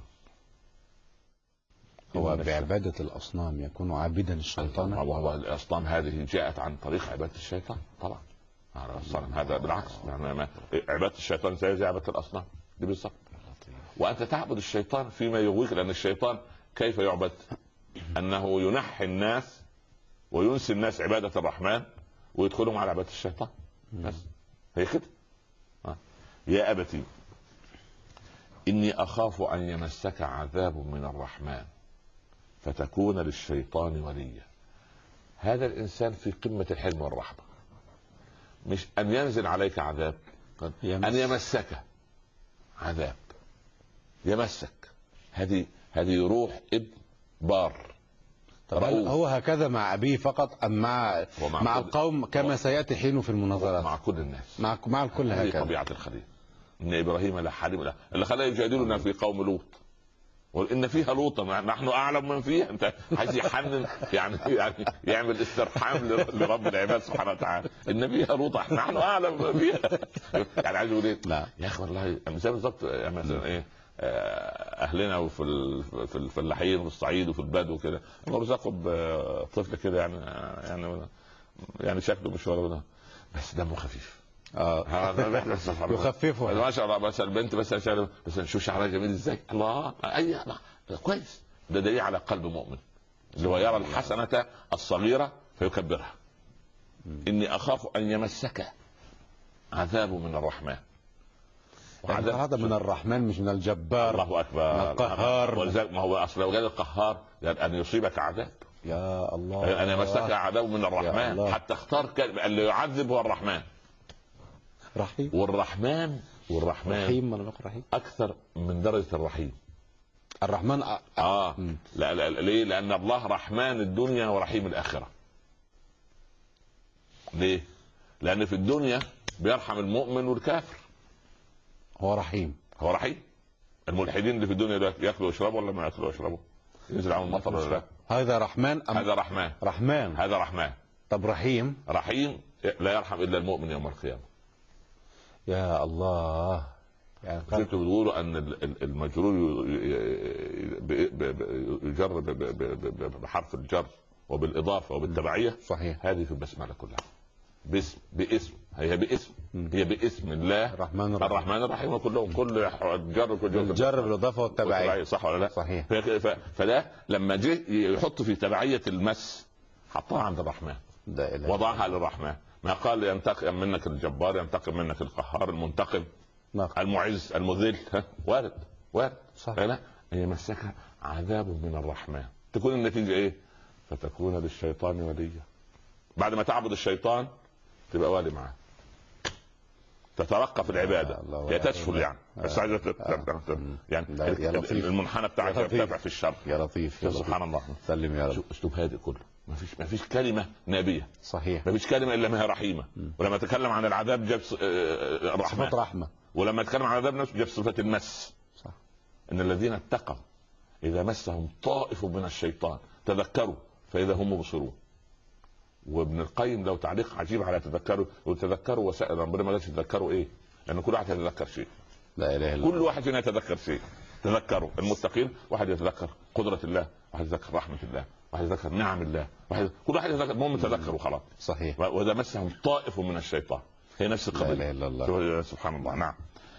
هو بعبادة الأصنام يكون عابدا الشيطان؟ والله الأصنام هذه جاءت عن طريق عبادة الشيطان طبعا. الصنم هذا بالعكس، يعني عبادة الشيطان زي عبادة الأصنام دي بالضبط. وأنت تعبد الشيطان فيما يغويك، لأن الشيطان كيف يعبد؟ أنه ينحي الناس وينسي الناس عبادة الرحمن ويدخلهم على عبادة الشيطان، بس هي كده. يا أبتي إني أخاف أن يمسك عذاب من الرحمن فتكون للشيطان وليا. هذا الإنسان في قمة الحلم والرحمة، مش أن ينزل عليك عذاب، يمس. أن يمسك عذاب، يمسك. هذه هذه روح ابن بار. هو هكذا مع أبيه فقط أم مع مع القوم كما سيأتي حينه في المناظرات؟ مع كل الناس، مع مع الكل هكذا. طبيعة الخليل. إن إبراهيم لحليم له، اللي خلاه يجادلنا في قوم لوط وإن فيها لوطا نحن أعلم من فيها. أنت عايز يحنن يعني يعني يعمل استرحام لرب العباد سبحانه وتعالى. إن فيها لوطا نحن أعلم من فيها. يعني عايز يقول إيه؟ لا يا أخي والله زي بالظبط مثلا إيه أهلنا في في الفلاحين والصعيد وفي البدو كده مرزقوا بطفل كده يعني يعني يعني شكله مش ولا بس دمه خفيف. اه يخففها ما شاء الله. بس البنت بس بس نشوف شعرها جميل ازاي. الله اي كويس. ده دليل على قلب مؤمن اللي هو يرى الحسنه الصغيره فيكبرها. اني اخاف ان يمسك عذاب من الرحمن. يعني هذا من الرحمن مش من الجبار. الله اكبر. من القهار. ولذلك ما هو اصل لو جاء القهار يعني ان يصيبك عذاب. يا الله. ان يمسك عذاب من الرحمن، حتى اختار كلمه اللي يعذب هو الرحمن. رحيم. والرحمن والرحمن رحيم من رحيم اكثر من درجه الرحيم. الرحمن أ... اه لا, لا ليه؟ لان الله رحمن الدنيا ورحيم الاخره. ليه؟ لان في الدنيا بيرحم المؤمن والكافر. هو رحيم. هو رحيم. الملحدين اللي في الدنيا دلوقتي ياكلوا ويشربوا ولا ما ياكلوا ويشربوا؟ ينزل عليهم المطر ولا لا؟ هذا رحمن أم... هذا رحمن. رحمن. هذا رحمن. طب رحيم؟ رحيم لا يرحم الا المؤمن يوم القيامه. يا الله. يعني كنتوا بتقولوا ان المجرور يجر بحرف الجر وبالاضافه وبالتبعيه. صحيح. هذه في البسمله كلها باسم باسم هي باسم هي باسم الله الرحمن الرحيم. الرحمن الرحيم كلهم كل جر الجر بالاضافه والتبعيه. صح ولا لا؟ صحيح. فده لما جه يحط في تبعيه المس حطها عند الرحمن، وضعها للرحمن. ما قال ينتقم منك الجبار، ينتقم منك القهار، المنتقم، نقل. المعز، المذل. ها وارد وارد. صح. لا يمسك عذاب من الرحمن، تكون النتيجه ايه؟ فتكون للشيطان وليا. بعد ما تعبد الشيطان تبقى والي معاه، تترقى في العباده، هي تسهل يعني بس عايزه يعني المنحنى بتاعك يرتفع في الشر. يا لطيف يا سبحان الله. سلم يا رب. اسلوب هادئ كله، ما فيش ما فيش كلمه نابيه. صحيح. ما فيش كلمه الا ما هي رحيمه. ولما تكلم عن العذاب جاب الرحمن، صفه رحمه. ولما تكلم عن العذاب نفسه جاب صفه المس. صح. ان الذين اتقوا اذا مسهم طائف من الشيطان تذكروا فاذا هم مبصرون. وابن القيم له تعليق عجيب على تذكروا، وتذكروا وسائل ربنا ما قالش تذكروا ايه؟ لان كل واحد يتذكر شيء. لا اله الا الله. كل واحد فينا يتذكر شيء. تذكروا المتقين، واحد يتذكر قدرة الله، واحد يتذكر رحمة الله، واحد يتذكر نعم الله، واحد كل واحد يتذكر، المهم تذكر وخلاص. صحيح. واذا مسهم طائف من الشيطان، هي نفس القضية. لا اله الا الله. سبحان الله. نعم.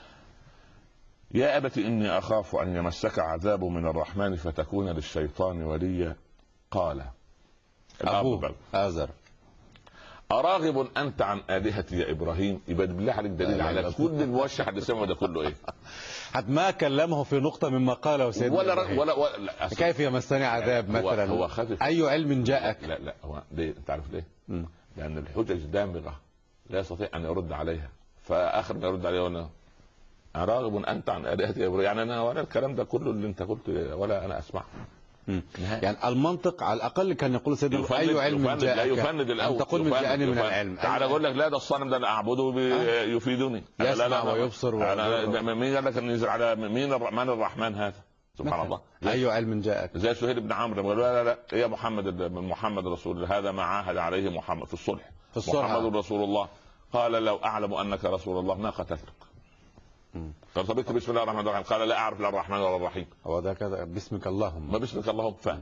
يا أبت إني أخاف أن يمسك عذاب من الرحمن فتكون للشيطان وليا. قال أبوه آزر أراغب أنت عن آلهتي يا إبراهيم؟ يبقى بالله عليك دليل على كل الموشح اللي سمعه ده كله إيه؟ حد ما كلمه في نقطة مما قاله سيدنا ولا ولا, ولا, ولا كيف يمسني عذاب مثلا؟ هو, هو أي علم جاءك؟ لا لا هو ليه؟ أنت عارف ليه؟ م. لأن الحجج دامغة لا يستطيع أن يرد عليها، فآخر ما يرد عليها وأنا أراغب أنت عن آلهتي يا إبراهيم، يعني أنا ولا الكلام ده كله اللي أنت قلته ولا أنا أسمعه. يعني المنطق على الاقل كان يقول سيدنا اي علم يفند جاءك؟ لا يفند الاول تقول من جاءني من العلم. تعال اقول لك لا ده الصنم ده انا اعبده يفيدني. يسمع لا لا ويبصر. مين قال لك ان ينزل على مين الرحمن الرحمن هذا؟ سبحان الله. اي علم جاءك؟ زي سهيل بن عمرو قال لا لا لا يا محمد محمد رسول الله، هذا ما عاهد عليه محمد في الصلح. في الصلح محمد رسول الله. قال لو اعلم انك رسول الله ما قتلتك. قال طب بسم الله الرحمن الرحيم، قال لا اعرف لا الرحمن ولا الرحيم. هو ده كذا باسمك اللهم. ما باسمك اللهم. ف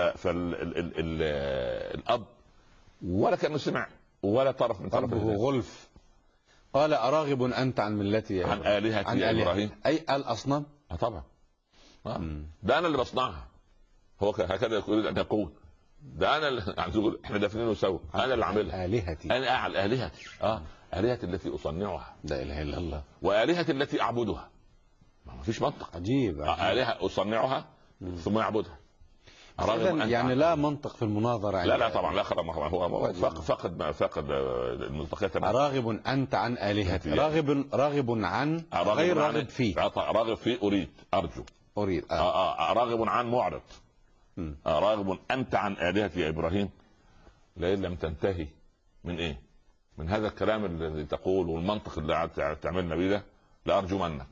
فالاب ولا كانه سمع ولا طرف من طرف غلف. قال اراغب انت عن ملتي عن الهتي يا ابراهيم؟ اي الاصنام. اه طبعا. آه. ده انا اللي بصنعها. هو هكذا يريد ان يقول ده انا اللي عايز اقول احنا دافنينه سوا، انا اللي عاملها. الهتي انا اعلى الهتي. اه آلهتي التي أصنعها. لا إله إلا الله. وآلهتي التي أعبدها. ما فيش منطق. عجيب, عجيب. آلهة أصنعها مم. ثم يعبدها. يعني لا منطق في المناظرة. لا لا طبعا لا خرم. هو فقد ما فقد الملتقيات. راغب أنت عن آلهتي. راغب راغب عن غير راغب فيه. راغب فيه أريد أرجو. أريد. آه. آه. راغب عن معرض. آه. راغب أنت عن آلهتي يا إبراهيم لئن لم تنتهي من إيه؟ من هذا الكلام اللي تقول والمنطق اللي تعملنا بيه ده لأرجمنك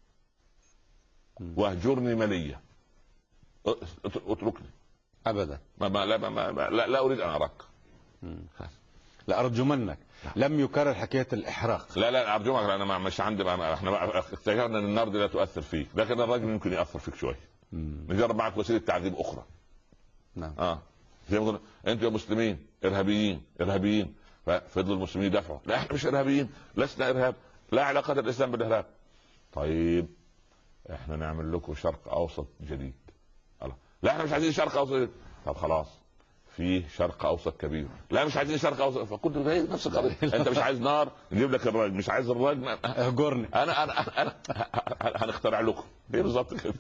واهجرني مليا. اتركني ابدا. ما ما لا, ما ما لا, لا اريد ان اراك. لأرجمنك. لم يكرر حكايه الاحراق. لا لا ارجمك انا ما مش عندي ما احنا افتكرنا ان النار دي لا تؤثر فيك، لكن الراجل ممكن ياثر فيك شويه. نجرب معك وسيله تعذيب اخرى. نعم. اه زي ما قلنا انتوا يا مسلمين ارهابيين ارهابيين، ففضلوا المسلمين يدافعوا لا احنا مش ارهابيين، لسنا ارهاب، لا علاقه الاسلام بالارهاب. طيب احنا نعمل لكم شرق اوسط جديد. الله. لا احنا مش عايزين شرق اوسط. طب خلاص فيه شرق اوسط كبير. لا مش عايزين شرق اوسط، فكنت نفس القضيه. انت مش عايز نار نجيب لك الراجل، مش عايز الراجل اهجرني. انا انا انا هنخترع لكم ايه بالظبط كده.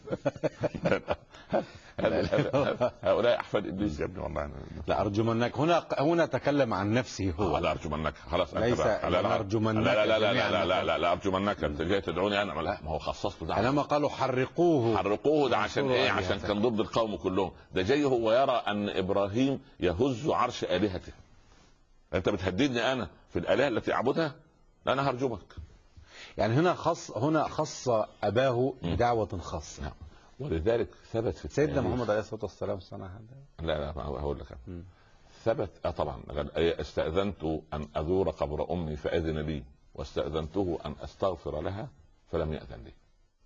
هؤلاء احفاد ابليس يا ابني والله. لا ارجمنك، هنا هنا تكلم عن نفسه هو. لا ارجمنك خلاص. ليس لا لا ارجمنك. لا لا لا لا لا لا لا ارجمنك. انت جاي تدعوني انا؟ لا ما هو خصص له ده. انما قالوا حرقوه. حرقوه ده عشان ايه؟ عشان كان ضد القوم كلهم. ده جاي هو يرى ان ابراهيم يهز عرش الهته. انت بتهددني انا في الالهه التي اعبدها؟ لا انا هرجمك. يعني هنا خص هنا خص اباه بدعوه خاصه. نعم. ولذلك ثبت في سيدنا محمد عليه الصلاه والسلام صنع هذا. لا لا هقول لك. ثبت اه طبعا. استاذنت ان ازور قبر امي فاذن لي، واستاذنته ان استغفر لها فلم ياذن لي.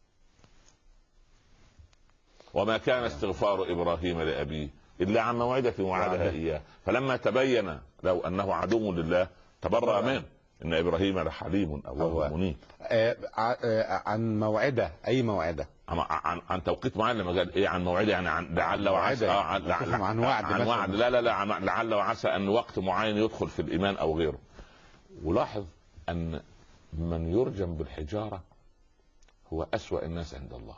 وما كان استغفار ابراهيم لابيه الا عن موعده وعدها اياه، فلما تبين لو انه عدو لله تبرأ منه. ان ابراهيم لحليم اواه منيب. عن موعده، اي موعده؟ عن, عن, عن توقيت معين. لما قال ايه عن موعده يعني عن لعل وعسى. آه عن, عن وعد. عن وعد. لا لا لا عن لعل وعسى ان وقت معين يدخل في الايمان او غيره. ولاحظ ان من يرجم بالحجاره هو اسوأ الناس عند الله،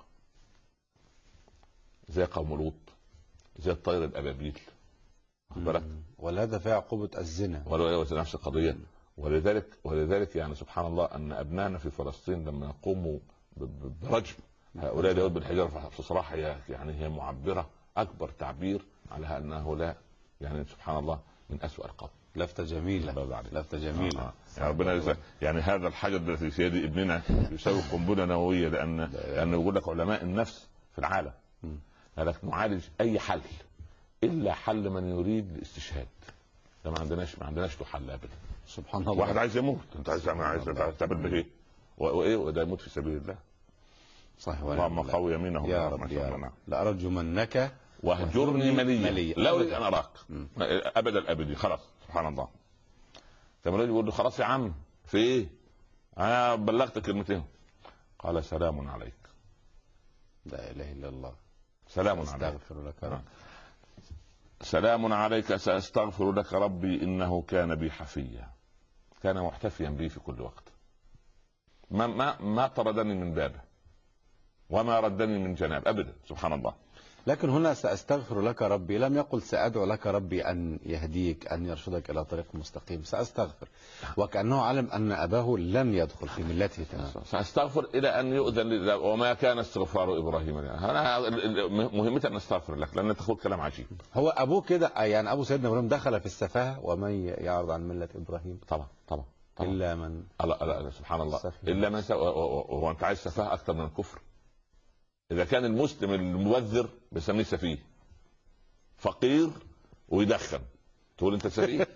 زي قوم لوط، زي الطير الابابيل. ولا في عقوبه الزنا ولا نفس القضيه. ولذلك ولذلك يعني سبحان الله ان ابنائنا في فلسطين لما يقوموا برجم هؤلاء اليهود بالحجاره، في صراحه يعني هي معبره اكبر تعبير على ان هؤلاء يعني سبحان الله من اسوأ القوم. لفته جميله، لفته جميله. آه. يعني ربنا يعني هذا الحجر الذي في يد ابننا يساوي قنبله نوويه، لان لانه يقول لك علماء النفس في العالم هذاك نعالج اي حل الا حل من يريد الاستشهاد. ده ما عندناش ما عندناش له حل ابدا. سبحان الله. واحد عايز يموت، انت عايز عايز تعمل به ايه؟ وايه وده يموت في سبيل الله. صحيح. اللهم قوي يمينه يا رب يا رب. لأرجمنك واهجرني مليا لا اريد ان اراك ابدا الابدي. خلاص سبحان الله. فالرجل يقول له خلاص يا عم في ايه؟ انا بلغت كلمتين. قال سلام عليك. لا اله الا الله. سلام عليك. استغفر لك رب. سلام عليك ساستغفر لك ربي انه كان بي حفيا. كان محتفيا بي في كل وقت. ما ما ما طردني من بابه وما ردني من جناب ابدا. سبحان الله. لكن هنا سأستغفر لك ربي لم يقل سأدعو لك ربي أن يهديك أن يرشدك إلى طريق مستقيم. سأستغفر وكأنه علم أن أباه لن يدخل في ملته تماما. سأستغفر إلى أن يؤذن لي. وما كان استغفار إبراهيم. أنا مهمتي أن أستغفر لك لأن تقول كلام عجيب. هو أبوه كده يعني أبو سيدنا إبراهيم دخل في السفاهة ومن يعرض عن ملة إبراهيم. طبعا طبعا, طبعا. إلا من لا لا سبحان الله سفيه. إلا من سفيه. هو أنت عايز سفاهة أكثر من الكفر؟ إذا كان المسلم المبذر بسميه سفيه، فقير ويدخن تقول أنت سفيه.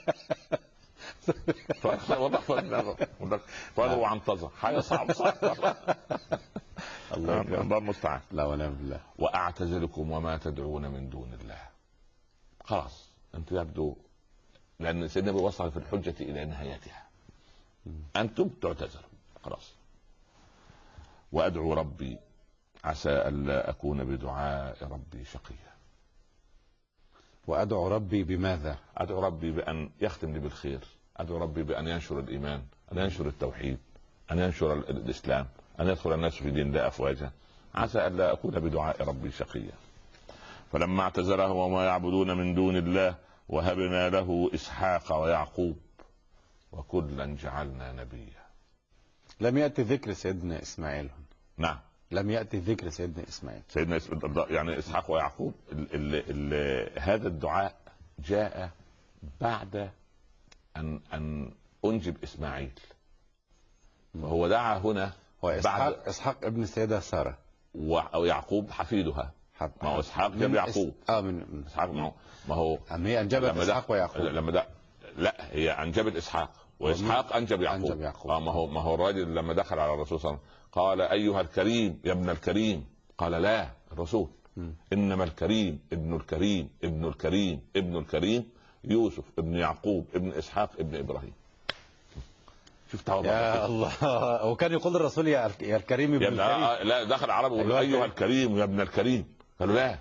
فهو عنطزة حاجة صعبة صعبة. الله الله المستعان. لا ونعم بالله. وأعتزلكم وما تدعون من دون الله. خلاص أنت يبدو لأن سيدنا وصل في الحجة إلى نهايتها. أنتم تعتذروا خلاص. وأدعو ربي عسى ألا أكون بدعاء ربي شقيا. وأدعو ربي بماذا؟ أدعو ربي بأن يختم لي بالخير. أدعو ربي بأن ينشر الإيمان، أن ينشر التوحيد، أن ينشر الإسلام، أن يدخل الناس في دين الله أفواجا. عسى ألا أكون بدعاء ربي شقيا. فلما اعتزله وما يعبدون من دون الله وهبنا له إسحاق ويعقوب وكلا جعلنا نبيا. لم يأتي ذكر سيدنا إسماعيل. نعم لم يأتي ذكر سيدنا إسماعيل. سيدنا يعني إسحاق ويعقوب. ال ال ال هذا الدعاء جاء بعد أن أن أنجب إسماعيل. فهو دعا هنا بعد إسحاق ابن السيدة سارة ويعقوب حفيدها. ما هو إسحاق جاب يعقوب. اه من إسحاق ما هو ما هو هي أنجبت إسحاق ويعقوب. لما ده لا هي أنجبت إسحاق وإسحاق أنجب يعقوب. أنجب يعقوب. آه ما هو ما هو الراجل لما دخل على الرسول صلى الله عليه وسلم قال أيها الكريم يا ابن الكريم. قال لا الرسول م. إنما الكريم ابن الكريم ابن الكريم ابن الكريم يوسف ابن يعقوب ابن إسحاق ابن إبراهيم. شفت يا الله. وكان يقول الرسول يا الكريم ابن الكريم. لا دخل عربي أيوة أيها الكريم يا ابن الكريم. قالوا لا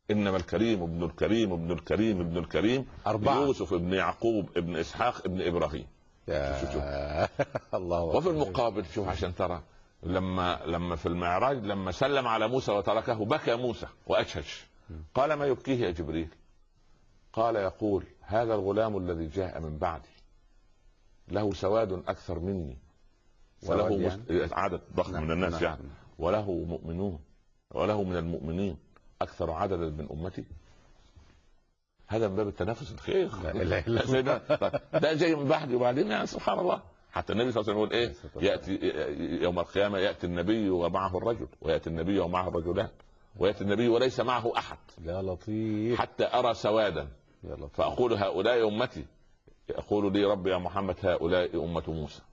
انما الكريم ابن الكريم ابن الكريم ابن الكريم أربعة. يوسف ابن يعقوب ابن اسحاق ابن ابراهيم. شوف شوف. الله. وفي المقابل شوف عشان ترى لما لما في المعراج لما سلم على موسى وتركه بكى موسى واشهش. قال ما يبكيه يا جبريل؟ قال يقول هذا الغلام الذي جاء من بعدي له سواد اكثر مني وله يعني؟ عدد ضخم نعم. من الناس نعم. يعني وله مؤمنون وله من المؤمنين اكثر عددا من امتي. هذا من باب التنافس الخير. ده جاي من بعدي وبعدين يعني سبحان الله. حتى النبي صلى الله عليه وسلم يقول ايه؟ ياتي يوم القيامه ياتي النبي ومعه الرجل وياتي النبي ومعه الرجلان وياتي النبي وليس معه احد. يا لطيف. حتى ارى سوادا فاقول هؤلاء امتي يقول لي ربي يا محمد هؤلاء امه موسى.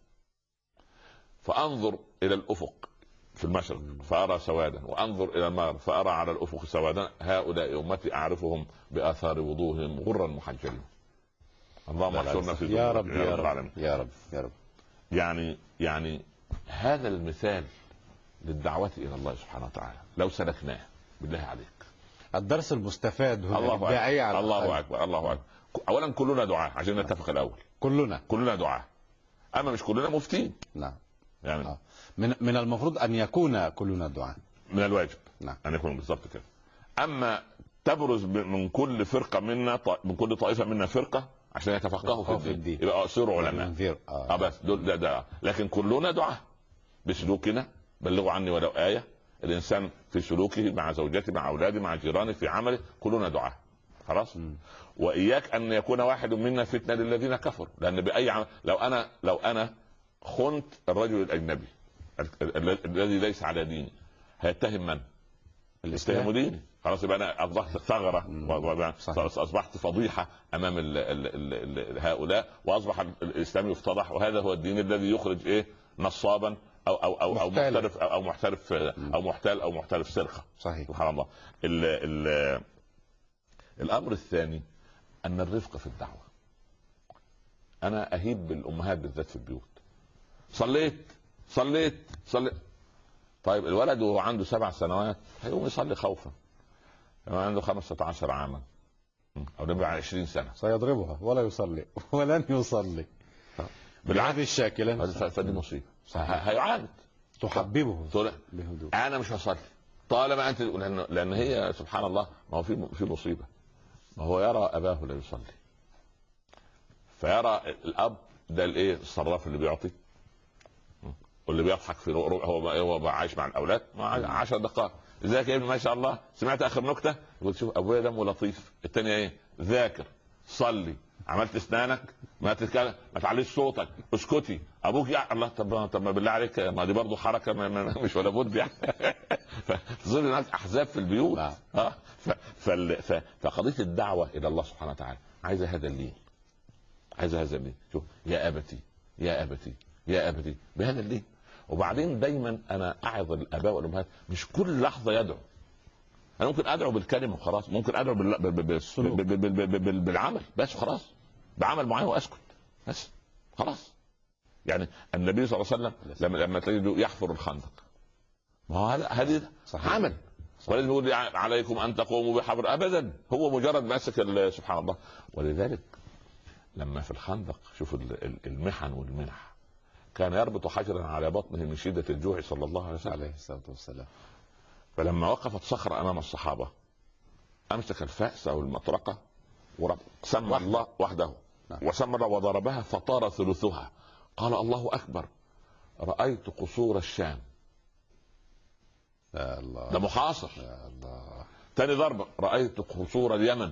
فانظر الى الافق في المشرق فارى سوادا وانظر الى المغرب فارى على الافق سوادا هؤلاء امتي اعرفهم باثار وضوءهم غرا محجلين. اللهم احشرنا في يا رب يا رب يا رب يا رب. يعني يعني هذا المثال للدعوة الى الله سبحانه وتعالى لو سلكناه بالله عليك. الدرس المستفاد هنا الله الداعية على الله اكبر الله اكبر. اولا كلنا دعاة عشان نتفق الاول. كلنا كلنا دعاة اما مش كلنا مفتين. نعم يعني آه. من من المفروض ان يكون كلنا دعاة. من الواجب نعم ان يكون بالضبط كده. اما تبرز من كل فرقة منا من كل طائفة منا فرقة عشان يتفقهوا في الدين, الدين. يبقى اصيروا علماء. آه. اه بس دول ده, ده لكن كلنا دعاة بسلوكنا. بلغوا عني ولو آية. الانسان في سلوكه مع زوجته مع اولاده مع جيرانه في عمله كلنا دعاة. خلاص. م. واياك ان يكون واحد منا فتنة للذين كفروا لان باي عمل لو انا لو انا خنت الرجل الاجنبي الذي ليس على ديني هيتهم من؟ يتهم ديني. خلاص يبقى انا اصبحت ثغره واصبحت فضيحه امام ال ال ال ال هؤلاء واصبح الاسلام يفتضح. وهذا هو الدين الذي يخرج ايه؟ نصابا او او او او محترف او, أو محترف او محتال او محترف سرقه. صحيح. سبحان الله. ال ال الامر الثاني ان الرفق في الدعوه. انا اهيب بالامهات بالذات في البيوت. صليت صليت صليت طيب الولد وهو عنده سبع سنوات هيقوم يصلي خوفا. لما عنده خمسة عشر عاما او نبقى عشرين سنة سيضربها ولا يصلي ولن يصلي بهذه الشاكلة. فدي مصيبة. هيعاند تحببه بهدوء. انا مش هصلي طالما انت لان لان هي سبحان الله ما هو في في مصيبة. ما هو يرى اباه لا يصلي فيرى الاب ده الايه الصراف اللي بيعطي واللي بيضحك في روح. هو هو عايش مع الاولاد عشر دقائق. ازيك يا ابني ما شاء الله سمعت اخر نكته؟ يقول شوف ابويا دمه لطيف. الثانيه ايه؟ ذاكر صلي عملت اسنانك ما تتكلم ما تعليش صوتك اسكتي ابوك يا الله. طب طب ما بالله عليك ما دي برضه حركه مش ولا بد يعني. فتظل الناس احزاب في البيوت. اه فقضيه الدعوه الى الله سبحانه وتعالى عايزه هذا اللين. عايزه هذا اللين. شوف يا ابتي يا ابتي يا ابتي بهذا اللين. وبعدين دايما انا اعظ الاباء والامهات مش كل لحظه يدعو. انا ممكن ادعو بالكلمه وخلاص. ممكن ادعو بالعمل بس خلاص بعمل معين واسكت بس خلاص. يعني النبي صلى الله عليه وسلم لما لما تجده يحفر الخندق ما هو هذا هذه عمل. ولازم يقول عليكم ان تقوموا بحفر ابدا. هو مجرد ماسك سبحان الله. ولذلك لما في الخندق شوف المحن والمنح كان يربط حجرا على بطنه من شدة الجوع صلى الله عليه وسلم عليه الصلاة والسلام. فلما وقفت صخرة أمام الصحابة أمسك الفأس أو المطرقة وسمى الله وحده وسمى الله وضربها فطار ثلثها. قال الله أكبر رأيت قصور الشام. يا الله ده محاصر. يا الله. ثاني ضربة رأيت قصور اليمن.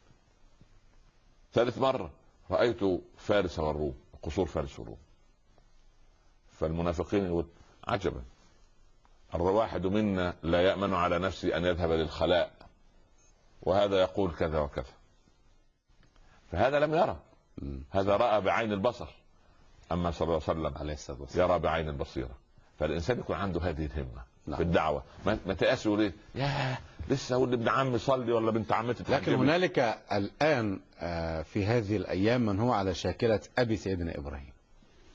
ثالث مرة رأيت فارس والروم قصور فارس والروم. فالمنافقين يقول عجبا الواحد منا لا يأمن على نفسه أن يذهب للخلاء وهذا يقول كذا وكذا. فهذا لم يرى. هذا رأى بعين البصر. أما صلى الله عليه وسلم عليه الصلاة والسلام يرى بعين البصيرة. فالإنسان يكون عنده هذه الهمة نعم. في الدعوة ما تأسوا ليه يا لسه أقول ابن عمي صلي ولا بنت عمتي. لكن هنالك الآن في هذه الأيام من هو على شاكلة أبي سيدنا إبراهيم.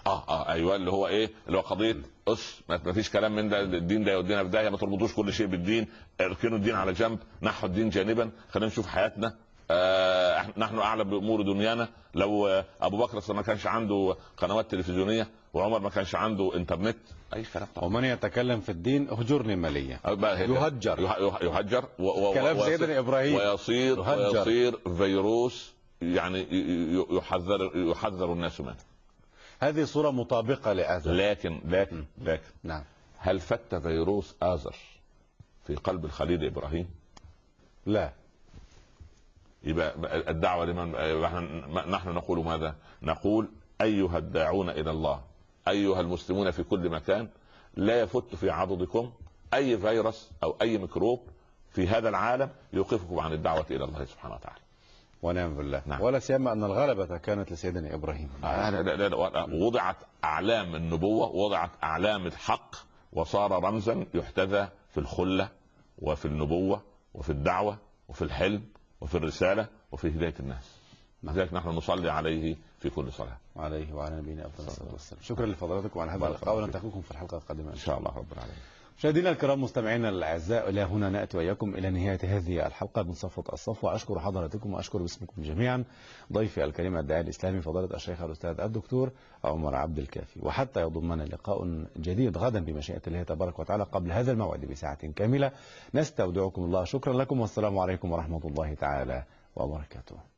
اه اه ايوه، اللي هو ايه؟ اللي هو قضيه اس ما فيش كلام من ده، الدين ده يودينا في داهيه، ما تربطوش كل شيء بالدين، اركنوا الدين على جنب، نحوا الدين جانبا، خلينا نشوف حياتنا. آه نحن اعلم بامور دنيانا. لو آه ابو بكر ما كانش عنده قنوات تلفزيونيه، وعمر ما كانش عنده انترنت، اي كلام طبعا. ومن يتكلم في الدين اهجرني ماليا، يهجر يهجر و... كلام سيدنا ابراهيم، ويصير يهجر. ويصير فيروس يعني يحذر يحذر الناس منه. هذه صورة مطابقة لآزر. لكن لكن لكن نعم. هل فت فيروس آزر في قلب الخليل إبراهيم؟ لا. يبقى الدعوة لمن؟ نحن نقول ماذا؟ نقول أيها الداعون إلى الله، أيها المسلمون في كل مكان، لا يفت في عضدكم أي فيروس أو أي ميكروب في هذا العالم يوقفكم عن الدعوة إلى الله سبحانه وتعالى. ونعم بالله. نعم. ولا سيما أن الغلبة كانت لسيدنا إبراهيم. لا لا لا لا. وضعت أعلام النبوة، وضعت أعلام الحق، وصار رمزا يحتذى في الخلة وفي النبوة وفي الدعوة وفي الحلم وفي الرسالة وفي هداية الناس. لذلك نحن نصلي عليه في كل صلاة. عليه وعلى نبينا أفضل الصلاة والسلام. شكرا لفضلاتكم على هذا اللقاء، ونلتقيكم في الحلقة القادمة إن شاء الله رب العالمين. مشاهدينا الكرام، مستمعينا الاعزاء، الى هنا ناتي واياكم الى نهايه هذه الحلقه من صفوه الصفوه. اشكر حضراتكم واشكر باسمكم جميعا ضيفي الكريم الداعي الاسلامي فضيله الشيخ الاستاذ الدكتور عمر عبد الكافي. وحتى يضمنا لقاء جديد غدا بمشيئه الله تبارك وتعالى قبل هذا الموعد بساعه كامله، نستودعكم الله. شكرا لكم، والسلام عليكم ورحمه الله تعالى وبركاته.